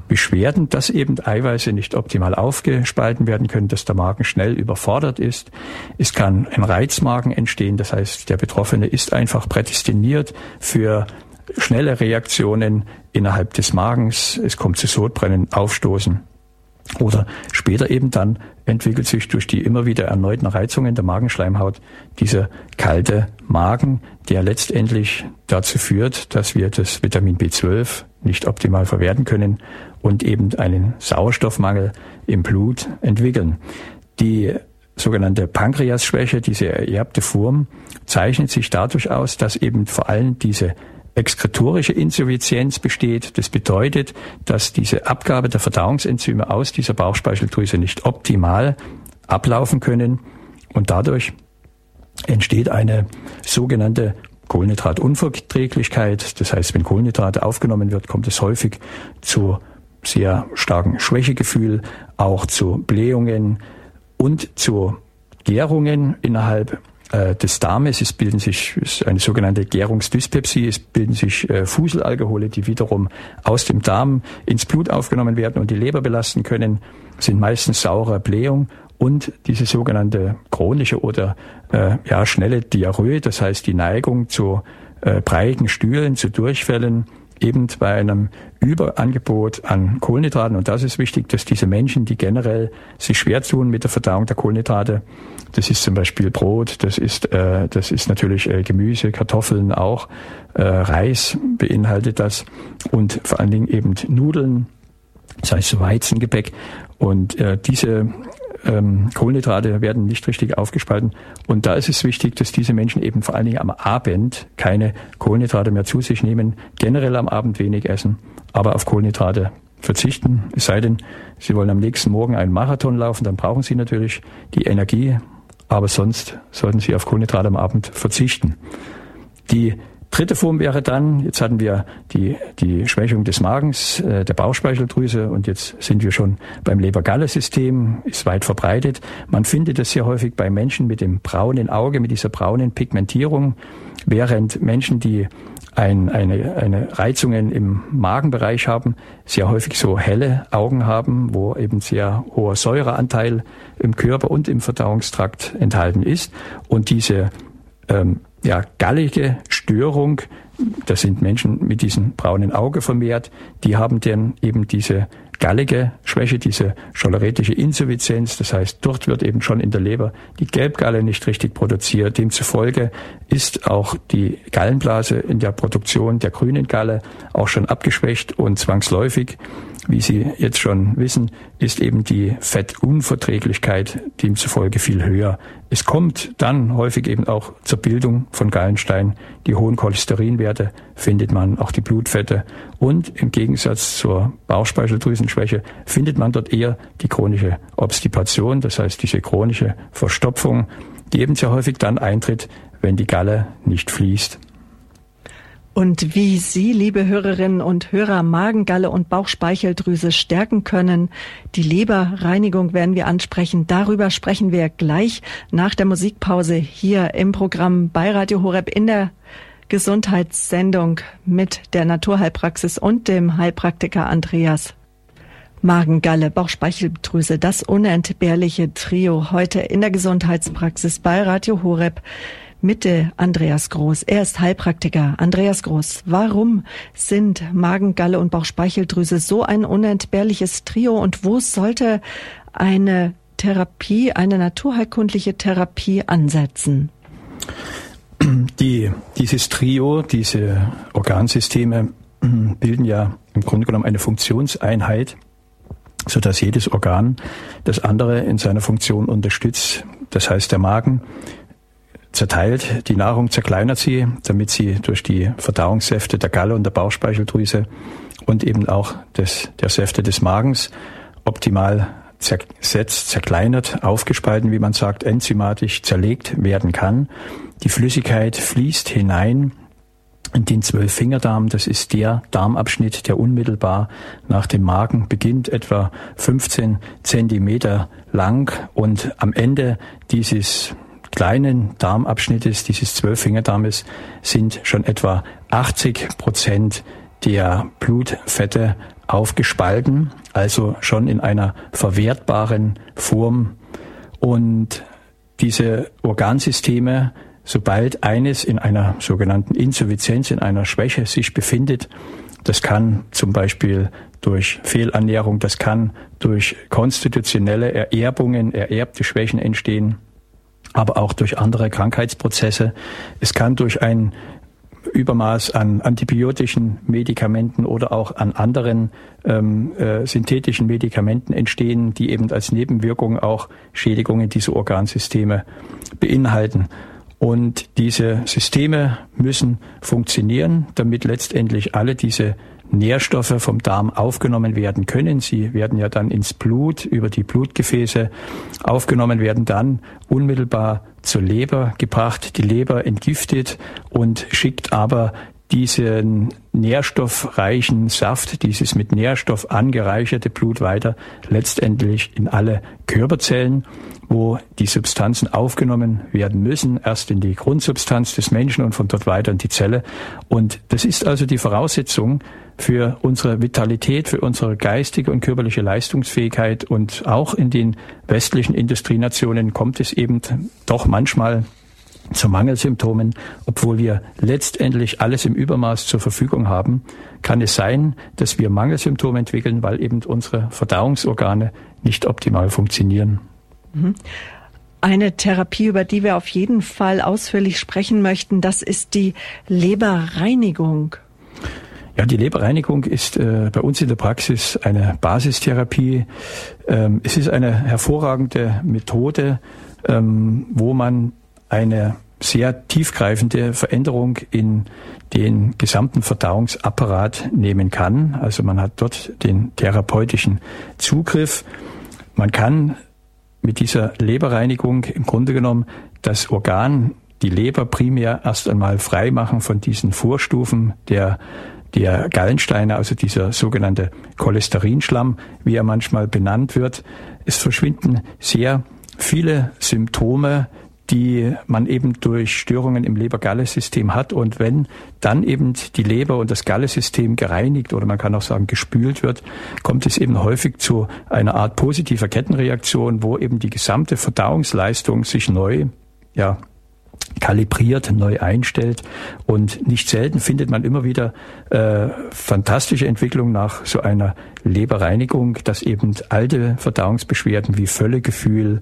Beschwerden, dass eben Eiweiße nicht optimal aufgespalten werden können, dass der Magen schnell überfordert ist. Es kann ein Reizmagen entstehen, das heißt, der Betroffene ist einfach prädestiniert für schnelle Reaktionen innerhalb des Magens. Es kommt zu Sodbrennen, Aufstoßen. Oder später eben dann entwickelt sich durch die immer wieder erneuten Reizungen der Magenschleimhaut dieser kalte Magen, der letztendlich dazu führt, dass wir das Vitamin B zwölf nicht optimal verwerten können und eben einen Sauerstoffmangel im Blut entwickeln. Die sogenannte Pankreasschwäche, diese ererbte Form, zeichnet sich dadurch aus, dass eben vor allem diese exkretorische Insuffizienz besteht. Das bedeutet, dass diese Abgabe der Verdauungsenzyme aus dieser Bauchspeicheldrüse nicht optimal ablaufen können und dadurch entsteht eine sogenannte Kohlenhydratunverträglichkeit. Das heißt, wenn Kohlenhydrate aufgenommen wird, kommt es häufig zu sehr starken Schwächegefühl, auch zu Blähungen und zu Gärungen innerhalb des Darmes. Es bilden sich es ist eine sogenannte Gärungsdyspepsie. Es bilden sich äh, Fuselalkohole, die wiederum aus dem Darm ins Blut aufgenommen werden und die Leber belasten können. Es sind meistens saure Blähung und diese sogenannte chronische oder äh, ja schnelle Diarrhoe, das heißt die Neigung zu äh, breiigen Stühlen, zu Durchfällen, eben bei einem Überangebot an Kohlenhydraten. Und das ist wichtig, dass diese Menschen, die generell sich schwer tun mit der Verdauung der Kohlenhydrate, das ist zum Beispiel Brot, das ist äh, das ist natürlich äh, Gemüse, Kartoffeln auch, äh, Reis beinhaltet das und vor allen Dingen eben Nudeln, das heißt so Weizengebäck. Und äh, diese ähm, Kohlenhydrate werden nicht richtig aufgespalten. Und da ist es wichtig, dass diese Menschen eben vor allen Dingen am Abend keine Kohlenhydrate mehr zu sich nehmen, generell am Abend wenig essen, aber auf Kohlenhydrate verzichten. Es sei denn, Sie wollen am nächsten Morgen einen Marathon laufen, dann brauchen Sie natürlich die Energie, aber sonst sollten Sie auf Kohlenhydrate am Abend verzichten. Die dritte Form wäre dann, jetzt hatten wir die, die Schwächung des Magens, äh, der Bauchspeicheldrüse und jetzt sind wir schon beim Leber-Galle-System, ist weit verbreitet. Man findet es sehr häufig bei Menschen mit dem braunen Auge, mit dieser braunen Pigmentierung, während Menschen, die ein, eine, eine Reizungen im Magenbereich haben, sehr häufig so helle Augen haben, wo eben sehr hoher Säureanteil im Körper und im Verdauungstrakt enthalten ist. Und diese ähm, ja, gallige Störung, das sind Menschen mit diesem braunen Auge vermehrt, die haben dann eben diese gallige Schwäche, diese choleretische Insuffizienz. Das heißt, dort wird eben schon in der Leber die Gelbgalle nicht richtig produziert. Demzufolge ist auch die Gallenblase in der Produktion der grünen Galle auch schon abgeschwächt und zwangsläufig, wie Sie jetzt schon wissen, ist eben die Fettunverträglichkeit demzufolge viel höher. Es kommt dann häufig eben auch zur Bildung von Gallenstein. Die hohen Cholesterinwerte findet man, auch die Blutfette. Und im Gegensatz zur Bauchspeicheldrüsenschwäche findet man dort eher die chronische Obstipation, das heißt diese chronische Verstopfung, die eben sehr häufig dann eintritt, wenn die Galle nicht fließt. Und wie Sie, liebe Hörerinnen und Hörer, Magen, Galle und Bauchspeicheldrüse stärken können, die Leberreinigung werden wir ansprechen. Darüber sprechen wir gleich nach der Musikpause hier im Programm bei Radio Horeb in der Gesundheitssendung mit der Naturheilpraxis und dem Heilpraktiker Andreas. Magen, Galle, Bauchspeicheldrüse, das unentbehrliche Trio heute in der Gesundheitspraxis bei Radio Horeb. Mitte Andreas Groß. Er ist Heilpraktiker. Andreas Groß, warum sind Magen, Galle und Bauchspeicheldrüse so ein unentbehrliches Trio und wo sollte eine Therapie, eine naturheilkundliche Therapie ansetzen? Die, dieses Trio, diese Organsysteme bilden ja im Grunde genommen eine Funktionseinheit, sodass jedes Organ das andere in seiner Funktion unterstützt. Das heißt, der Magen zerteilt die Nahrung, zerkleinert sie, damit sie durch die Verdauungssäfte der Galle und der Bauchspeicheldrüse und eben auch des, der Säfte des Magens optimal zersetzt, zerkleinert, aufgespalten, wie man sagt, enzymatisch zerlegt werden kann. Die Flüssigkeit fließt hinein in den Zwölffingerdarm. Das ist der Darmabschnitt, der unmittelbar nach dem Magen beginnt, etwa fünfzehn Zentimeter lang und am Ende dieses kleinen Darmabschnittes, dieses Zwölffingerdarmes, sind schon etwa achtzig Prozent der Blutfette aufgespalten, also schon in einer verwertbaren Form. Und diese Organsysteme, sobald eines in einer sogenannten Insuffizienz, in einer Schwäche sich befindet, das kann zum Beispiel durch Fehlernährung, das kann durch konstitutionelle Ererbungen, ererbte Schwächen entstehen, aber auch durch andere Krankheitsprozesse. Es kann durch ein Übermaß an antibiotischen Medikamenten oder auch an anderen ähm, äh, synthetischen Medikamenten entstehen, die eben als Nebenwirkung auch Schädigungen dieser Organsysteme beinhalten. Und diese Systeme müssen funktionieren, damit letztendlich alle diese Nährstoffe vom Darm aufgenommen werden können. Sie werden ja dann ins Blut, über die Blutgefäße aufgenommen, werden dann unmittelbar zur Leber gebracht. Die Leber entgiftet und schickt aber diesen nährstoffreichen Saft, dieses mit Nährstoff angereicherte Blut weiter, letztendlich in alle Körperzellen, wo die Substanzen aufgenommen werden müssen, erst in die Grundsubstanz des Menschen und von dort weiter in die Zelle. Und das ist also die Voraussetzung für unsere Vitalität, für unsere geistige und körperliche Leistungsfähigkeit. Und auch in den westlichen Industrienationen kommt es eben doch manchmal zu Mangelsymptomen, obwohl wir letztendlich alles im Übermaß zur Verfügung haben, kann es sein, dass wir Mangelsymptome entwickeln, weil eben unsere Verdauungsorgane nicht optimal funktionieren. Eine Therapie, über die wir auf jeden Fall ausführlich sprechen möchten, das ist die Leberreinigung. Ja, die Leberreinigung ist äh, bei uns in der Praxis eine Basistherapie. Ähm, es ist eine hervorragende Methode, ähm, wo man eine sehr tiefgreifende Veränderung in den gesamten Verdauungsapparat nehmen kann. Also man hat dort den therapeutischen Zugriff. Man kann mit dieser Leberreinigung im Grunde genommen das Organ, die Leber primär erst einmal frei machen von diesen Vorstufen der der Gallensteine, also dieser sogenannte Cholesterinschlamm, wie er manchmal benannt wird. Es verschwinden sehr viele Symptome, die man eben durch Störungen im Leber-Galle-System hat. Und wenn dann eben die Leber und das Galle-System gereinigt oder man kann auch sagen gespült wird, kommt es eben häufig zu einer Art positiver Kettenreaktion, wo eben die gesamte Verdauungsleistung sich neu, ja, kalibriert, neu einstellt. Und nicht selten findet man immer wieder äh, fantastische Entwicklungen nach so einer Leberreinigung, dass eben alte Verdauungsbeschwerden wie Völlegefühl,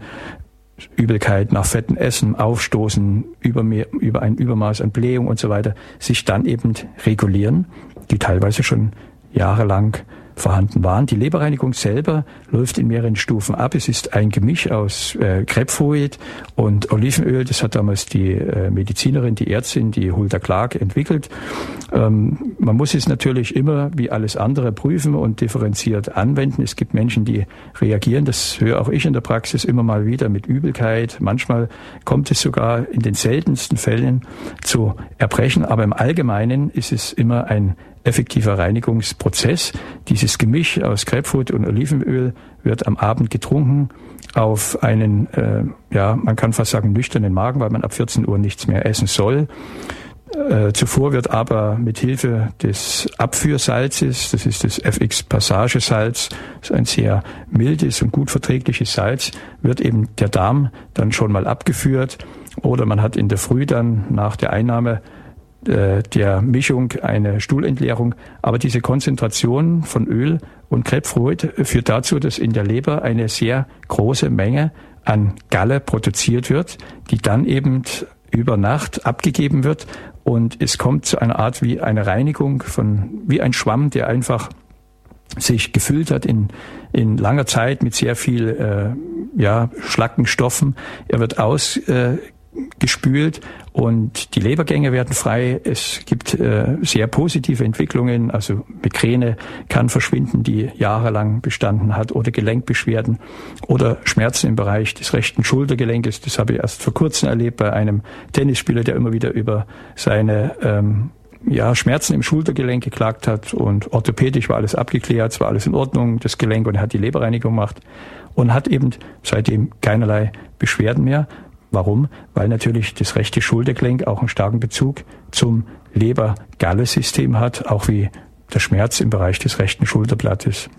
Übelkeit nach fettem Essen, Aufstoßen, über, mehr, über ein Übermaß an Blähung und so weiter, sich dann eben regulieren, die teilweise schon jahrelang vorhanden waren. Die Leberreinigung selber läuft in mehreren Stufen ab. Es ist ein Gemisch aus äh, Grapefruit und Olivenöl. Das hat damals die äh, Medizinerin, die Ärztin, die Hulda Clark entwickelt. Ähm, man muss es natürlich immer wie alles andere prüfen und differenziert anwenden. Es gibt Menschen, die reagieren, das höre auch ich in der Praxis immer mal wieder, mit Übelkeit. Manchmal kommt es sogar in den seltensten Fällen zu Erbrechen, aber im Allgemeinen ist es immer ein effektiver Reinigungsprozess. Dieses Gemisch aus Grapefruit und Olivenöl wird am Abend getrunken auf einen, äh, ja, man kann fast sagen nüchternen Magen, weil man ab vierzehn Uhr nichts mehr essen soll. Äh, zuvor wird aber mit Hilfe des Abführsalzes, das ist das F X-Passagesalz, das ist ein sehr mildes und gut verträgliches Salz, wird eben der Darm dann schon mal abgeführt oder man hat in der Früh dann nach der Einnahme der Mischung eine Stuhlentleerung. Aber diese Konzentration von Öl und Grapefruit führt dazu, dass in der Leber eine sehr große Menge an Galle produziert wird, die dann eben über Nacht abgegeben wird und es kommt zu einer Art wie eine Reinigung von, wie ein Schwamm, der einfach sich gefüllt hat in, in langer Zeit mit sehr viel, äh, ja, Schlackenstoffen. Er wird aus, äh, gespült und die Lebergänge werden frei. Es gibt äh, sehr positive Entwicklungen, also Migräne kann verschwinden, die jahrelang bestanden hat, oder Gelenkbeschwerden oder Schmerzen im Bereich des rechten Schultergelenkes. Das habe ich erst vor kurzem erlebt bei einem Tennisspieler, der immer wieder über seine ähm, ja, Schmerzen im Schultergelenk geklagt hat und orthopädisch war alles abgeklärt, es war alles in Ordnung, das Gelenk, und er hat die Leberreinigung gemacht und hat eben seitdem keinerlei Beschwerden mehr. Warum? Weil natürlich das rechte Schultergelenk auch einen starken Bezug zum Leber-Galle-System hat, auch wie der Schmerz im Bereich des rechten Schulterblattes.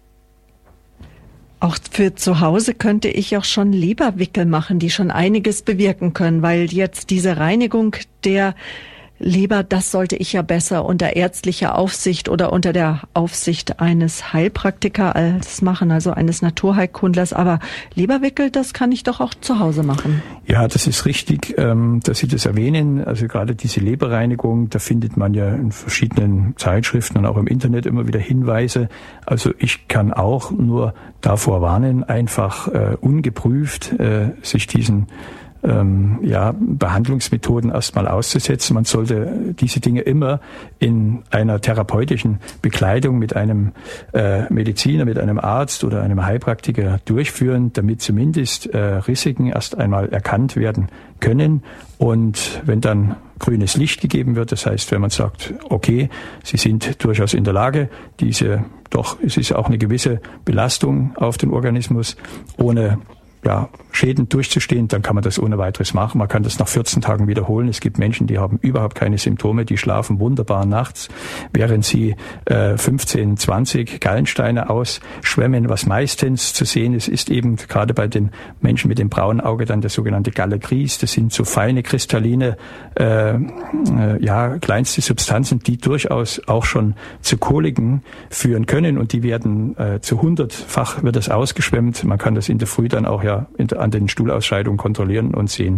Auch für zu Hause könnte ich auch schon Leberwickel machen, die schon einiges bewirken können, weil jetzt diese Reinigung der Leber, das sollte ich ja besser unter ärztlicher Aufsicht oder unter der Aufsicht eines Heilpraktikers machen, also eines Naturheilkundlers. Aber Leberwickel, das kann ich doch auch zu Hause machen. Ja, das ist richtig, ähm, dass Sie das erwähnen. Also gerade diese Leberreinigung, da findet man ja in verschiedenen Zeitschriften und auch im Internet immer wieder Hinweise. Also ich kann auch nur davor warnen, einfach äh, ungeprüft äh, sich diesen Ähm, ja, Behandlungsmethoden erstmal auszusetzen. Man sollte diese Dinge immer in einer therapeutischen Bekleidung mit einem äh, Mediziner, mit einem Arzt oder einem Heilpraktiker durchführen, damit zumindest äh, Risiken erst einmal erkannt werden können. Und wenn dann grünes Licht gegeben wird, das heißt, wenn man sagt, okay, Sie sind durchaus in der Lage, diese, doch, es ist auch eine gewisse Belastung auf den Organismus, ohne ja, Schäden durchzustehen, dann kann man das ohne weiteres machen. Man kann das nach vierzehn Tagen wiederholen. Es gibt Menschen, die haben überhaupt keine Symptome, die schlafen wunderbar nachts, während sie äh, fünfzehn, zwanzig Gallensteine ausschwemmen. Was meistens zu sehen ist, ist eben gerade bei den Menschen mit dem braunen Auge dann der sogenannte Galle Gris. Das sind so feine, kristalline, äh, äh, ja, kleinste Substanzen, die durchaus auch schon zu Koliken führen können, und die werden äh, zu hundertfach wird das ausgeschwemmt. Man kann das in der Früh dann auch ja in der, an den Stuhlausscheidungen kontrollieren und sehen.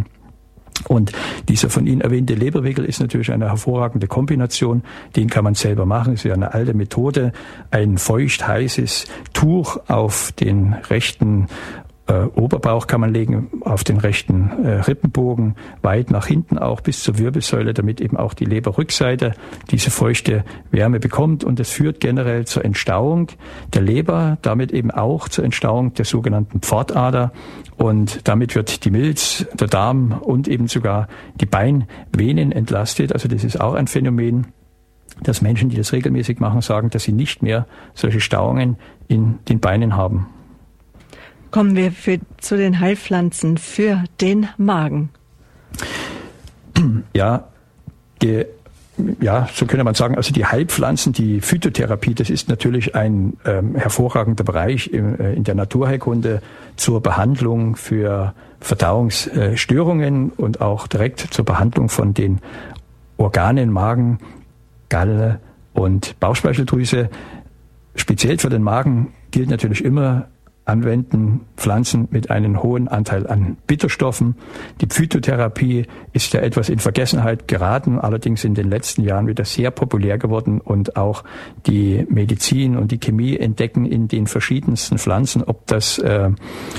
Und dieser von Ihnen erwähnte Leberwickel ist natürlich eine hervorragende Kombination. Den kann man selber machen. Es ist ja eine alte Methode. Ein feucht heißes Tuch auf den rechten Äh, Oberbauch kann man legen, auf den rechten äh, Rippenbogen, weit nach hinten auch bis zur Wirbelsäule, damit eben auch die Leberrückseite diese feuchte Wärme bekommt. Und das führt generell zur Entstauung der Leber, damit eben auch zur Entstauung der sogenannten Pfortader. Und damit wird die Milz, der Darm und eben sogar die Beinvenen entlastet. Also das ist auch ein Phänomen, dass Menschen, die das regelmäßig machen, sagen, dass sie nicht mehr solche Stauungen in den Beinen haben. Kommen wir für, zu den Heilpflanzen für den Magen. Ja, die, ja, so könnte man sagen, also die Heilpflanzen, die Phytotherapie, das ist natürlich ein ähm, hervorragender Bereich in, äh, in der Naturheilkunde zur Behandlung für Verdauungsstörungen äh, und auch direkt zur Behandlung von den Organen Magen, Galle und Bauchspeicheldrüse. Speziell für den Magen gilt natürlich immer, anwenden Pflanzen mit einem hohen Anteil an Bitterstoffen. Die Phytotherapie ist ja etwas in Vergessenheit geraten, allerdings in den letzten Jahren wieder sehr populär geworden, und auch die Medizin und die Chemie entdecken in den verschiedensten Pflanzen, ob das äh,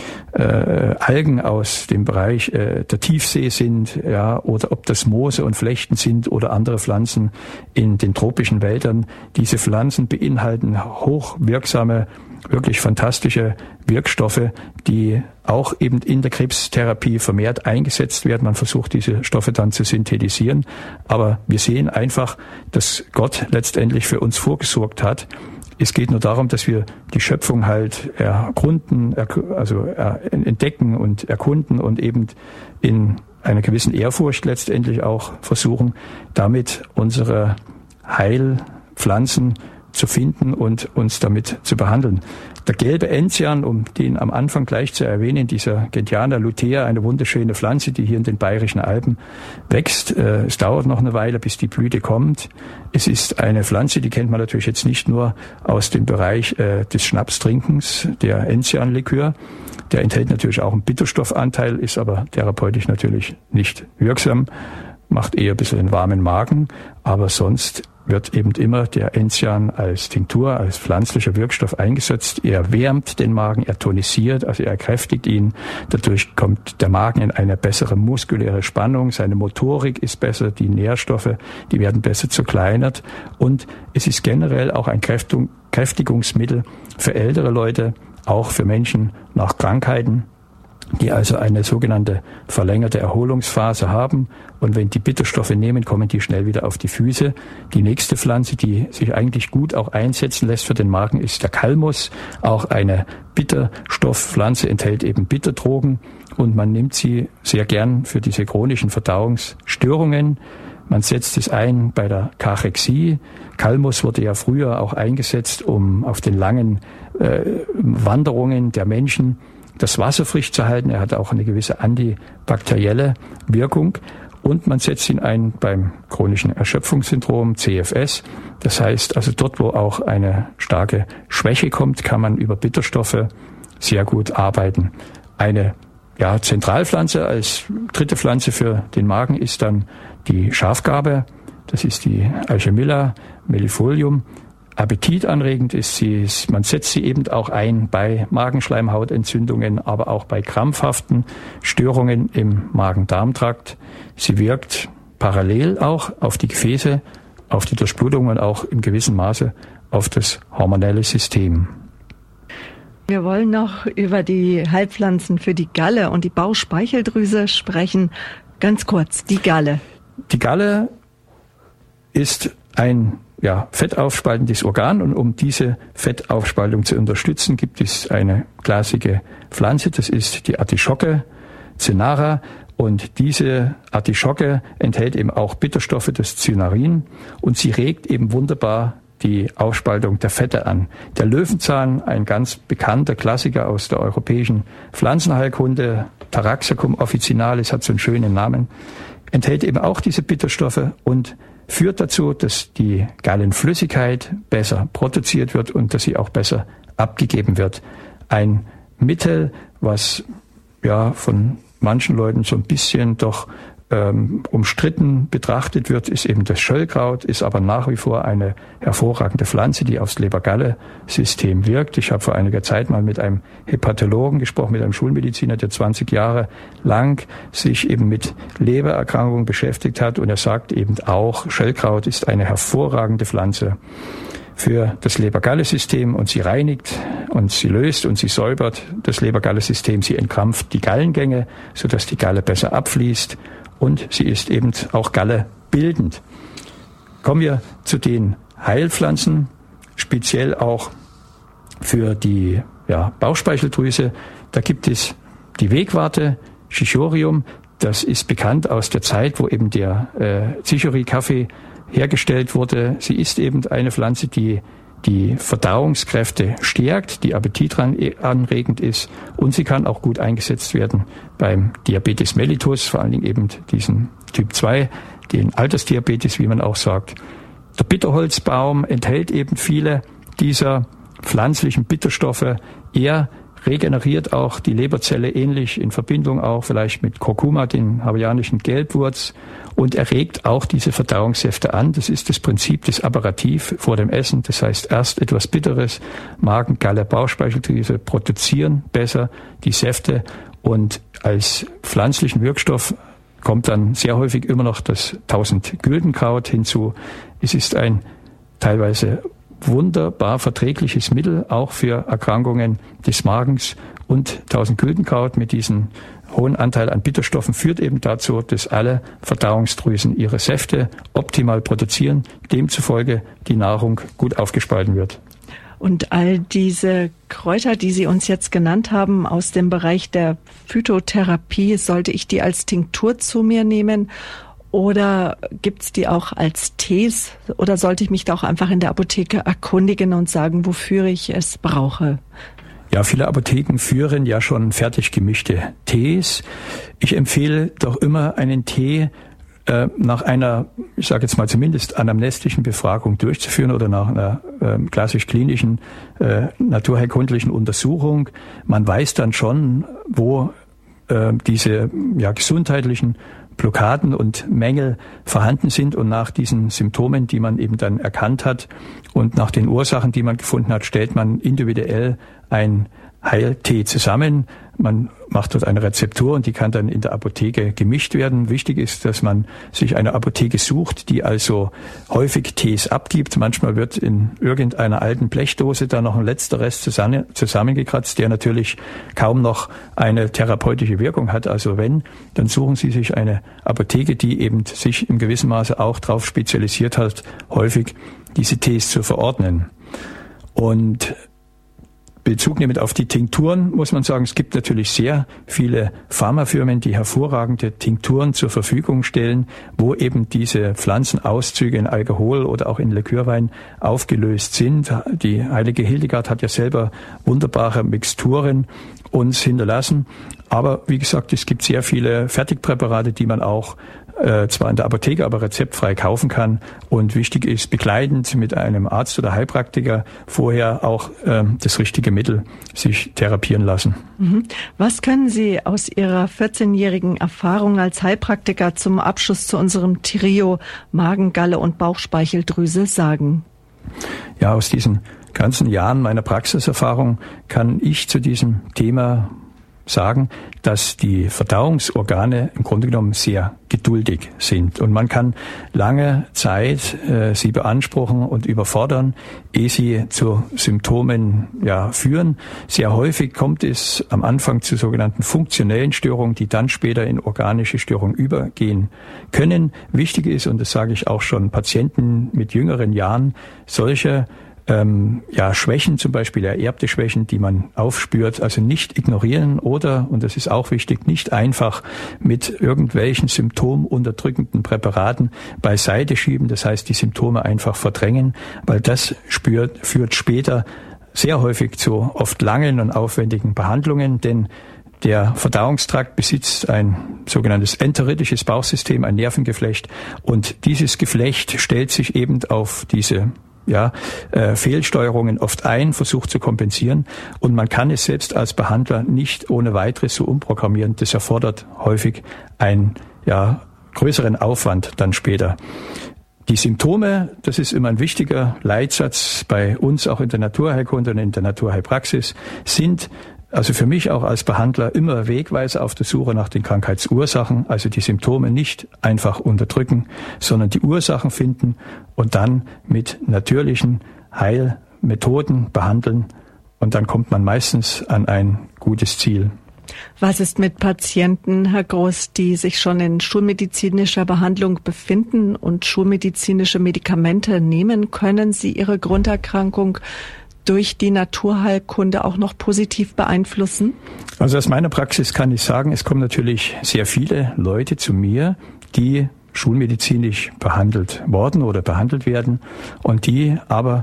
äh, Algen aus dem Bereich äh, der Tiefsee sind, ja, oder ob das Moose und Flechten sind oder andere Pflanzen in den tropischen Wäldern. Diese Pflanzen beinhalten hochwirksame, wirklich fantastische Wirkstoffe, die auch eben in der Krebstherapie vermehrt eingesetzt werden. Man versucht, diese Stoffe dann zu synthetisieren. Aber wir sehen einfach, dass Gott letztendlich für uns vorgesorgt hat. Es geht nur darum, dass wir die Schöpfung halt erkunden, also entdecken und erkunden und eben in einer gewissen Ehrfurcht letztendlich auch versuchen, damit unsere Heilpflanzen zu finden und uns damit zu behandeln. Der gelbe Enzian, um den am Anfang gleich zu erwähnen, dieser Gentiana lutea, eine wunderschöne Pflanze, die hier in den Bayerischen Alpen wächst. Es dauert noch eine Weile, bis die Blüte kommt. Es ist eine Pflanze, die kennt man natürlich jetzt nicht nur aus dem Bereich des Schnapstrinkens, der Enzianlikör. Der enthält natürlich auch einen Bitterstoffanteil, ist aber therapeutisch natürlich nicht wirksam, macht eher ein bisschen einen warmen Magen, aber sonst wird eben immer der Enzian als Tinktur, als pflanzlicher Wirkstoff eingesetzt. Er wärmt den Magen, er tonisiert, also er kräftigt ihn. Dadurch kommt der Magen in eine bessere muskuläre Spannung, seine Motorik ist besser, die Nährstoffe, die werden besser zerkleinert. Und es ist generell auch ein Kräftung, Kräftigungsmittel für ältere Leute, auch für Menschen nach Krankheiten, die also eine sogenannte verlängerte Erholungsphase haben. Und wenn die Bitterstoffe nehmen, kommen die schnell wieder auf die Füße. Die nächste Pflanze, die sich eigentlich gut auch einsetzen lässt für den Magen, ist der Kalmus. Auch eine Bitterstoffpflanze, enthält eben Bitterdrogen, und man nimmt sie sehr gern für diese chronischen Verdauungsstörungen. Man setzt es ein bei der Kachexie. Kalmus wurde ja früher auch eingesetzt, um auf den langen äh, Wanderungen der Menschen das Wasser frisch zu halten. Er hat auch eine gewisse antibakterielle Wirkung. Und man setzt ihn ein beim chronischen Erschöpfungssyndrom, C F S. Das heißt, also dort, wo auch eine starke Schwäche kommt, kann man über Bitterstoffe sehr gut arbeiten. Eine ja, Zentralpflanze als dritte Pflanze für den Magen ist dann die Schafgarbe. Das ist die Eichemilla mellifolium. Appetitanregend ist sie. Man setzt sie eben auch ein bei Magenschleimhautentzündungen, aber auch bei krampfhaften Störungen im Magen-Darm-Trakt. Sie wirkt parallel auch auf die Gefäße, auf die Durchblutung und auch im gewissen Maße auf das hormonelle System. Wir wollen noch über die Heilpflanzen für die Galle und die Bauchspeicheldrüse sprechen. Ganz kurz, die Galle. Die Galle ist ein ja, fettaufspaltendes Organ, und um diese Fettaufspaltung zu unterstützen, gibt es eine klassische Pflanze, das ist die Artischocke, Cynara, und diese Artischocke enthält eben auch Bitterstoffe, das Cynarin, und sie regt eben wunderbar die Aufspaltung der Fette an. Der Löwenzahn, ein ganz bekannter Klassiker aus der europäischen Pflanzenheilkunde, Taraxacum officinalis, hat so einen schönen Namen, enthält eben auch diese Bitterstoffe und führt dazu, dass die Gallenflüssigkeit besser produziert wird und dass sie auch besser abgegeben wird. Ein Mittel, was ja von manchen Leuten so ein bisschen doch ähm, umstritten betrachtet wird, ist eben das Schöllkraut, ist aber nach wie vor eine hervorragende Pflanze, die aufs Leber-Galle-System wirkt. Ich habe vor einiger Zeit mal mit einem Hepatologen gesprochen, mit einem Schulmediziner, der zwanzig Jahre lang sich eben mit Lebererkrankungen beschäftigt hat, und er sagt eben auch, Schöllkraut ist eine hervorragende Pflanze für das Leber-Galle-System, und sie reinigt und sie löst und sie säubert das Leber-Galle-System. Sie entkrampft die Gallengänge, sodass die Galle besser abfließt, und sie ist eben auch gallebildend. Kommen wir zu den Heilpflanzen, speziell auch für die ja, Bauchspeicheldrüse. Da gibt es die Wegwarte, Chichorium. Das ist bekannt aus der Zeit, wo eben der äh, Chichori-Kaffee hergestellt wurde. Sie ist eben eine Pflanze, die die Verdauungskräfte stärkt, die appetitanregend ist, und sie kann auch gut eingesetzt werden beim Diabetes mellitus, vor allen Dingen eben diesen Typ zwei, den Altersdiabetes, wie man auch sagt. Der Bitterholzbaum enthält eben viele dieser pflanzlichen Bitterstoffe. Er regeneriert auch die Leberzelle ähnlich in Verbindung auch vielleicht mit Kurkuma, den hawaiianischen Gelbwurz, und er regt auch diese Verdauungssäfte an. Das ist das Prinzip des Apparativ vor dem Essen. Das heißt, erst etwas Bitteres, Magen, Galle, Bauchspeicheldrüse produzieren besser die Säfte, und als pflanzlichen Wirkstoff kommt dann sehr häufig immer noch das Tausendgüldenkraut hinzu. Es ist ein teilweise wunderbar verträgliches Mittel, auch für Erkrankungen des Magens, und Tausendgüldenkraut mit diesem hohen Anteil an Bitterstoffen führt eben dazu, dass alle Verdauungsdrüsen ihre Säfte optimal produzieren, demzufolge die Nahrung gut aufgespalten wird. Und all diese Kräuter, die Sie uns jetzt genannt haben aus dem Bereich der Phytotherapie, sollte ich die als Tinktur zu mir nehmen? Oder gibt's die auch als Tees? Oder sollte ich mich da auch einfach in der Apotheke erkundigen und sagen, wofür ich es brauche? Ja, viele Apotheken führen ja schon fertig gemischte Tees. Ich empfehle doch immer einen Tee äh, nach einer, ich sage jetzt mal zumindest anamnestischen Befragung durchzuführen oder nach einer äh, klassisch-klinischen, äh, naturheilkundlichen Untersuchung. Man weiß dann schon, wo äh, diese ja, gesundheitlichen Blockaden und Mängel vorhanden sind, und nach diesen Symptomen, die man eben dann erkannt hat und nach den Ursachen, die man gefunden hat, stellt man individuell ein Heiltee zusammen. Man macht dort eine Rezeptur, und die kann dann in der Apotheke gemischt werden. Wichtig ist, dass man sich eine Apotheke sucht, die also häufig Tees abgibt. Manchmal wird in irgendeiner alten Blechdose da noch ein letzter Rest zusammen, zusammengekratzt, der natürlich kaum noch eine therapeutische Wirkung hat. Also wenn, dann suchen Sie sich eine Apotheke, die eben sich im gewissen Maße auch darauf spezialisiert hat, häufig diese Tees zu verordnen. Und Bezug nehmend auf die Tinkturen muss man sagen, es gibt natürlich sehr viele Pharmafirmen, die hervorragende Tinkturen zur Verfügung stellen, wo eben diese Pflanzenauszüge in Alkohol oder auch in Likörwein aufgelöst sind. Die heilige Hildegard hat ja selber wunderbare Mixturen uns hinterlassen. Aber wie gesagt, es gibt sehr viele Fertigpräparate, die man auch äh, zwar in der Apotheke, aber rezeptfrei kaufen kann. Und wichtig ist, begleitend mit einem Arzt oder Heilpraktiker vorher auch äh, das richtige Mittel sich therapieren lassen. Was können Sie aus Ihrer vierzehnjährigen Erfahrung als Heilpraktiker zum Abschluss zu unserem Trio Magen, Galle und Bauchspeicheldrüse sagen? Ja, aus diesen ganzen Jahren meiner Praxiserfahrung kann ich zu diesem Thema sagen, dass die Verdauungsorgane im Grunde genommen sehr geduldig sind. Und man kann lange Zeit äh, sie beanspruchen und überfordern, ehe sie zu Symptomen ja, führen. Sehr häufig kommt es am Anfang zu sogenannten funktionellen Störungen, die dann später in organische Störungen übergehen können. Wichtig ist, und das sage ich auch schon Patienten mit jüngeren Jahren, solche Ähm, ja, Schwächen, zum Beispiel ererbte Schwächen, die man aufspürt, also nicht ignorieren oder, und das ist auch wichtig, nicht einfach mit irgendwelchen symptomunterdrückenden Präparaten beiseite schieben, das heißt die Symptome einfach verdrängen, weil das spürt, führt später sehr häufig zu oft langen und aufwendigen Behandlungen, denn der Verdauungstrakt besitzt ein sogenanntes enteritisches Bauchsystem, ein Nervengeflecht, und dieses Geflecht stellt sich eben auf diese ja, äh, Fehlsteuerungen oft ein, versucht zu kompensieren, und man kann es selbst als Behandler nicht ohne weiteres so umprogrammieren. Das erfordert häufig einen ja, größeren Aufwand dann später. Die Symptome, das ist immer ein wichtiger Leitsatz bei uns auch in der Naturheilkunde und in der Naturheilpraxis, sind also für mich auch als Behandler immer Wegweiser auf der Suche nach den Krankheitsursachen, also die Symptome nicht einfach unterdrücken, sondern die Ursachen finden und dann mit natürlichen Heilmethoden behandeln, und dann kommt man meistens an ein gutes Ziel. Was ist mit Patienten, Herr Groß, die sich schon in schulmedizinischer Behandlung befinden und schulmedizinische Medikamente nehmen? Können Sie ihre Grunderkrankung durch die Naturheilkunde auch noch positiv beeinflussen? Also aus meiner Praxis kann ich sagen, es kommen natürlich sehr viele Leute zu mir, die schulmedizinisch behandelt worden oder behandelt werden und die aber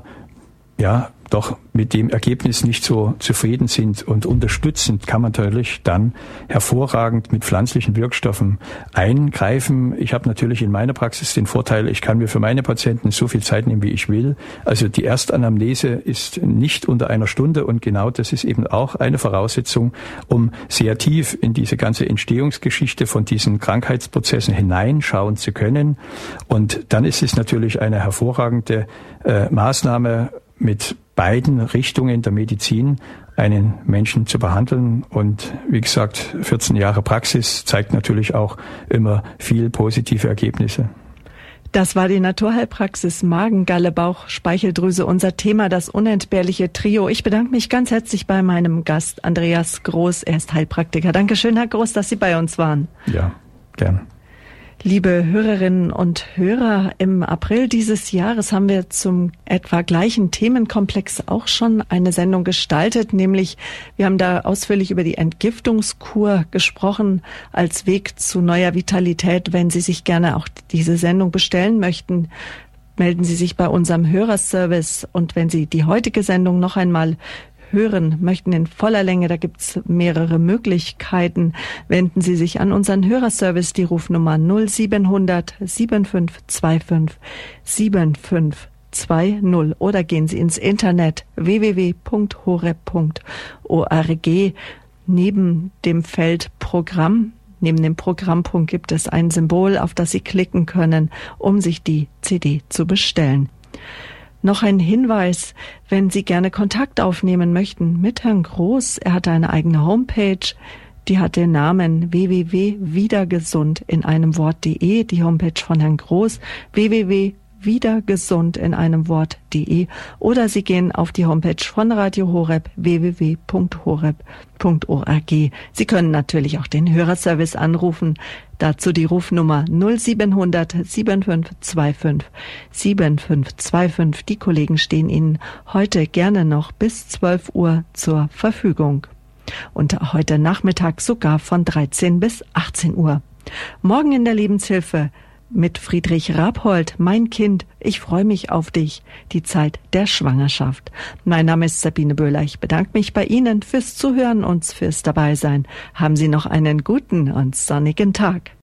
ja doch mit dem Ergebnis nicht so zufrieden sind, und unterstützend kann man natürlich dann hervorragend mit pflanzlichen Wirkstoffen eingreifen. Ich habe natürlich in meiner Praxis den Vorteil, ich kann mir für meine Patienten so viel Zeit nehmen, wie ich will. Also die Erstanamnese ist nicht unter einer Stunde, und genau das ist eben auch eine Voraussetzung, um sehr tief in diese ganze Entstehungsgeschichte von diesen Krankheitsprozessen hineinschauen zu können. Und dann ist es natürlich eine hervorragende äh, Maßnahme, mit beiden Richtungen der Medizin einen Menschen zu behandeln. Und wie gesagt, vierzehn Jahre Praxis zeigt natürlich auch immer viel positive Ergebnisse. Das war die Naturheilpraxis Magen, Galle, Bauch, Speicheldrüse, unser Thema, das unentbehrliche Trio. Ich bedanke mich ganz herzlich bei meinem Gast Andreas Groß. Er ist Heilpraktiker. Dankeschön, Herr Groß, dass Sie bei uns waren. Ja, gern. Liebe Hörerinnen und Hörer, im April dieses Jahres haben wir zum etwa gleichen Themenkomplex auch schon eine Sendung gestaltet, nämlich wir haben da ausführlich über die Entgiftungskur gesprochen als Weg zu neuer Vitalität. Wenn Sie sich gerne auch diese Sendung bestellen möchten, melden Sie sich bei unserem Hörerservice, und wenn Sie die heutige Sendung noch einmal hören möchten in voller Länge, da gibt's mehrere Möglichkeiten. Wenden Sie sich an unseren Hörerservice, die Rufnummer null siebenhundert sieben fünf zwei fünf sieben fünf zwei null, oder gehen Sie ins Internet w w w punkt horeb punkt org. Neben dem Feld Programm, neben dem Programmpunkt gibt es ein Symbol, auf das Sie klicken können, um sich die C D zu bestellen. Noch ein Hinweis, wenn Sie gerne Kontakt aufnehmen möchten mit Herrn Groß. Er hat eine eigene Homepage, die hat den Namen w w w punkt wiedergesund in einem Wort punkt de, die Homepage von Herrn Groß, w w w punkt wiedergesund in einem Wort punkt de oder Sie gehen auf die Homepage von Radio Horeb w w w punkt horeb punkt org. Sie können natürlich auch den Hörerservice anrufen. Dazu die Rufnummer null siebenhundert sieben fünf zwei fünf sieben fünf zwei fünf. Die Kollegen stehen Ihnen heute gerne noch bis zwölf Uhr zur Verfügung. Und heute Nachmittag sogar von dreizehn bis achtzehn Uhr. Morgen in der Lebenshilfe mit Friedrich Rabhold, mein Kind, ich freue mich auf dich, die Zeit der Schwangerschaft. Mein Name ist Sabine Böhler, ich bedanke mich bei Ihnen fürs Zuhören und fürs Dabeisein. Haben Sie noch einen guten und sonnigen Tag.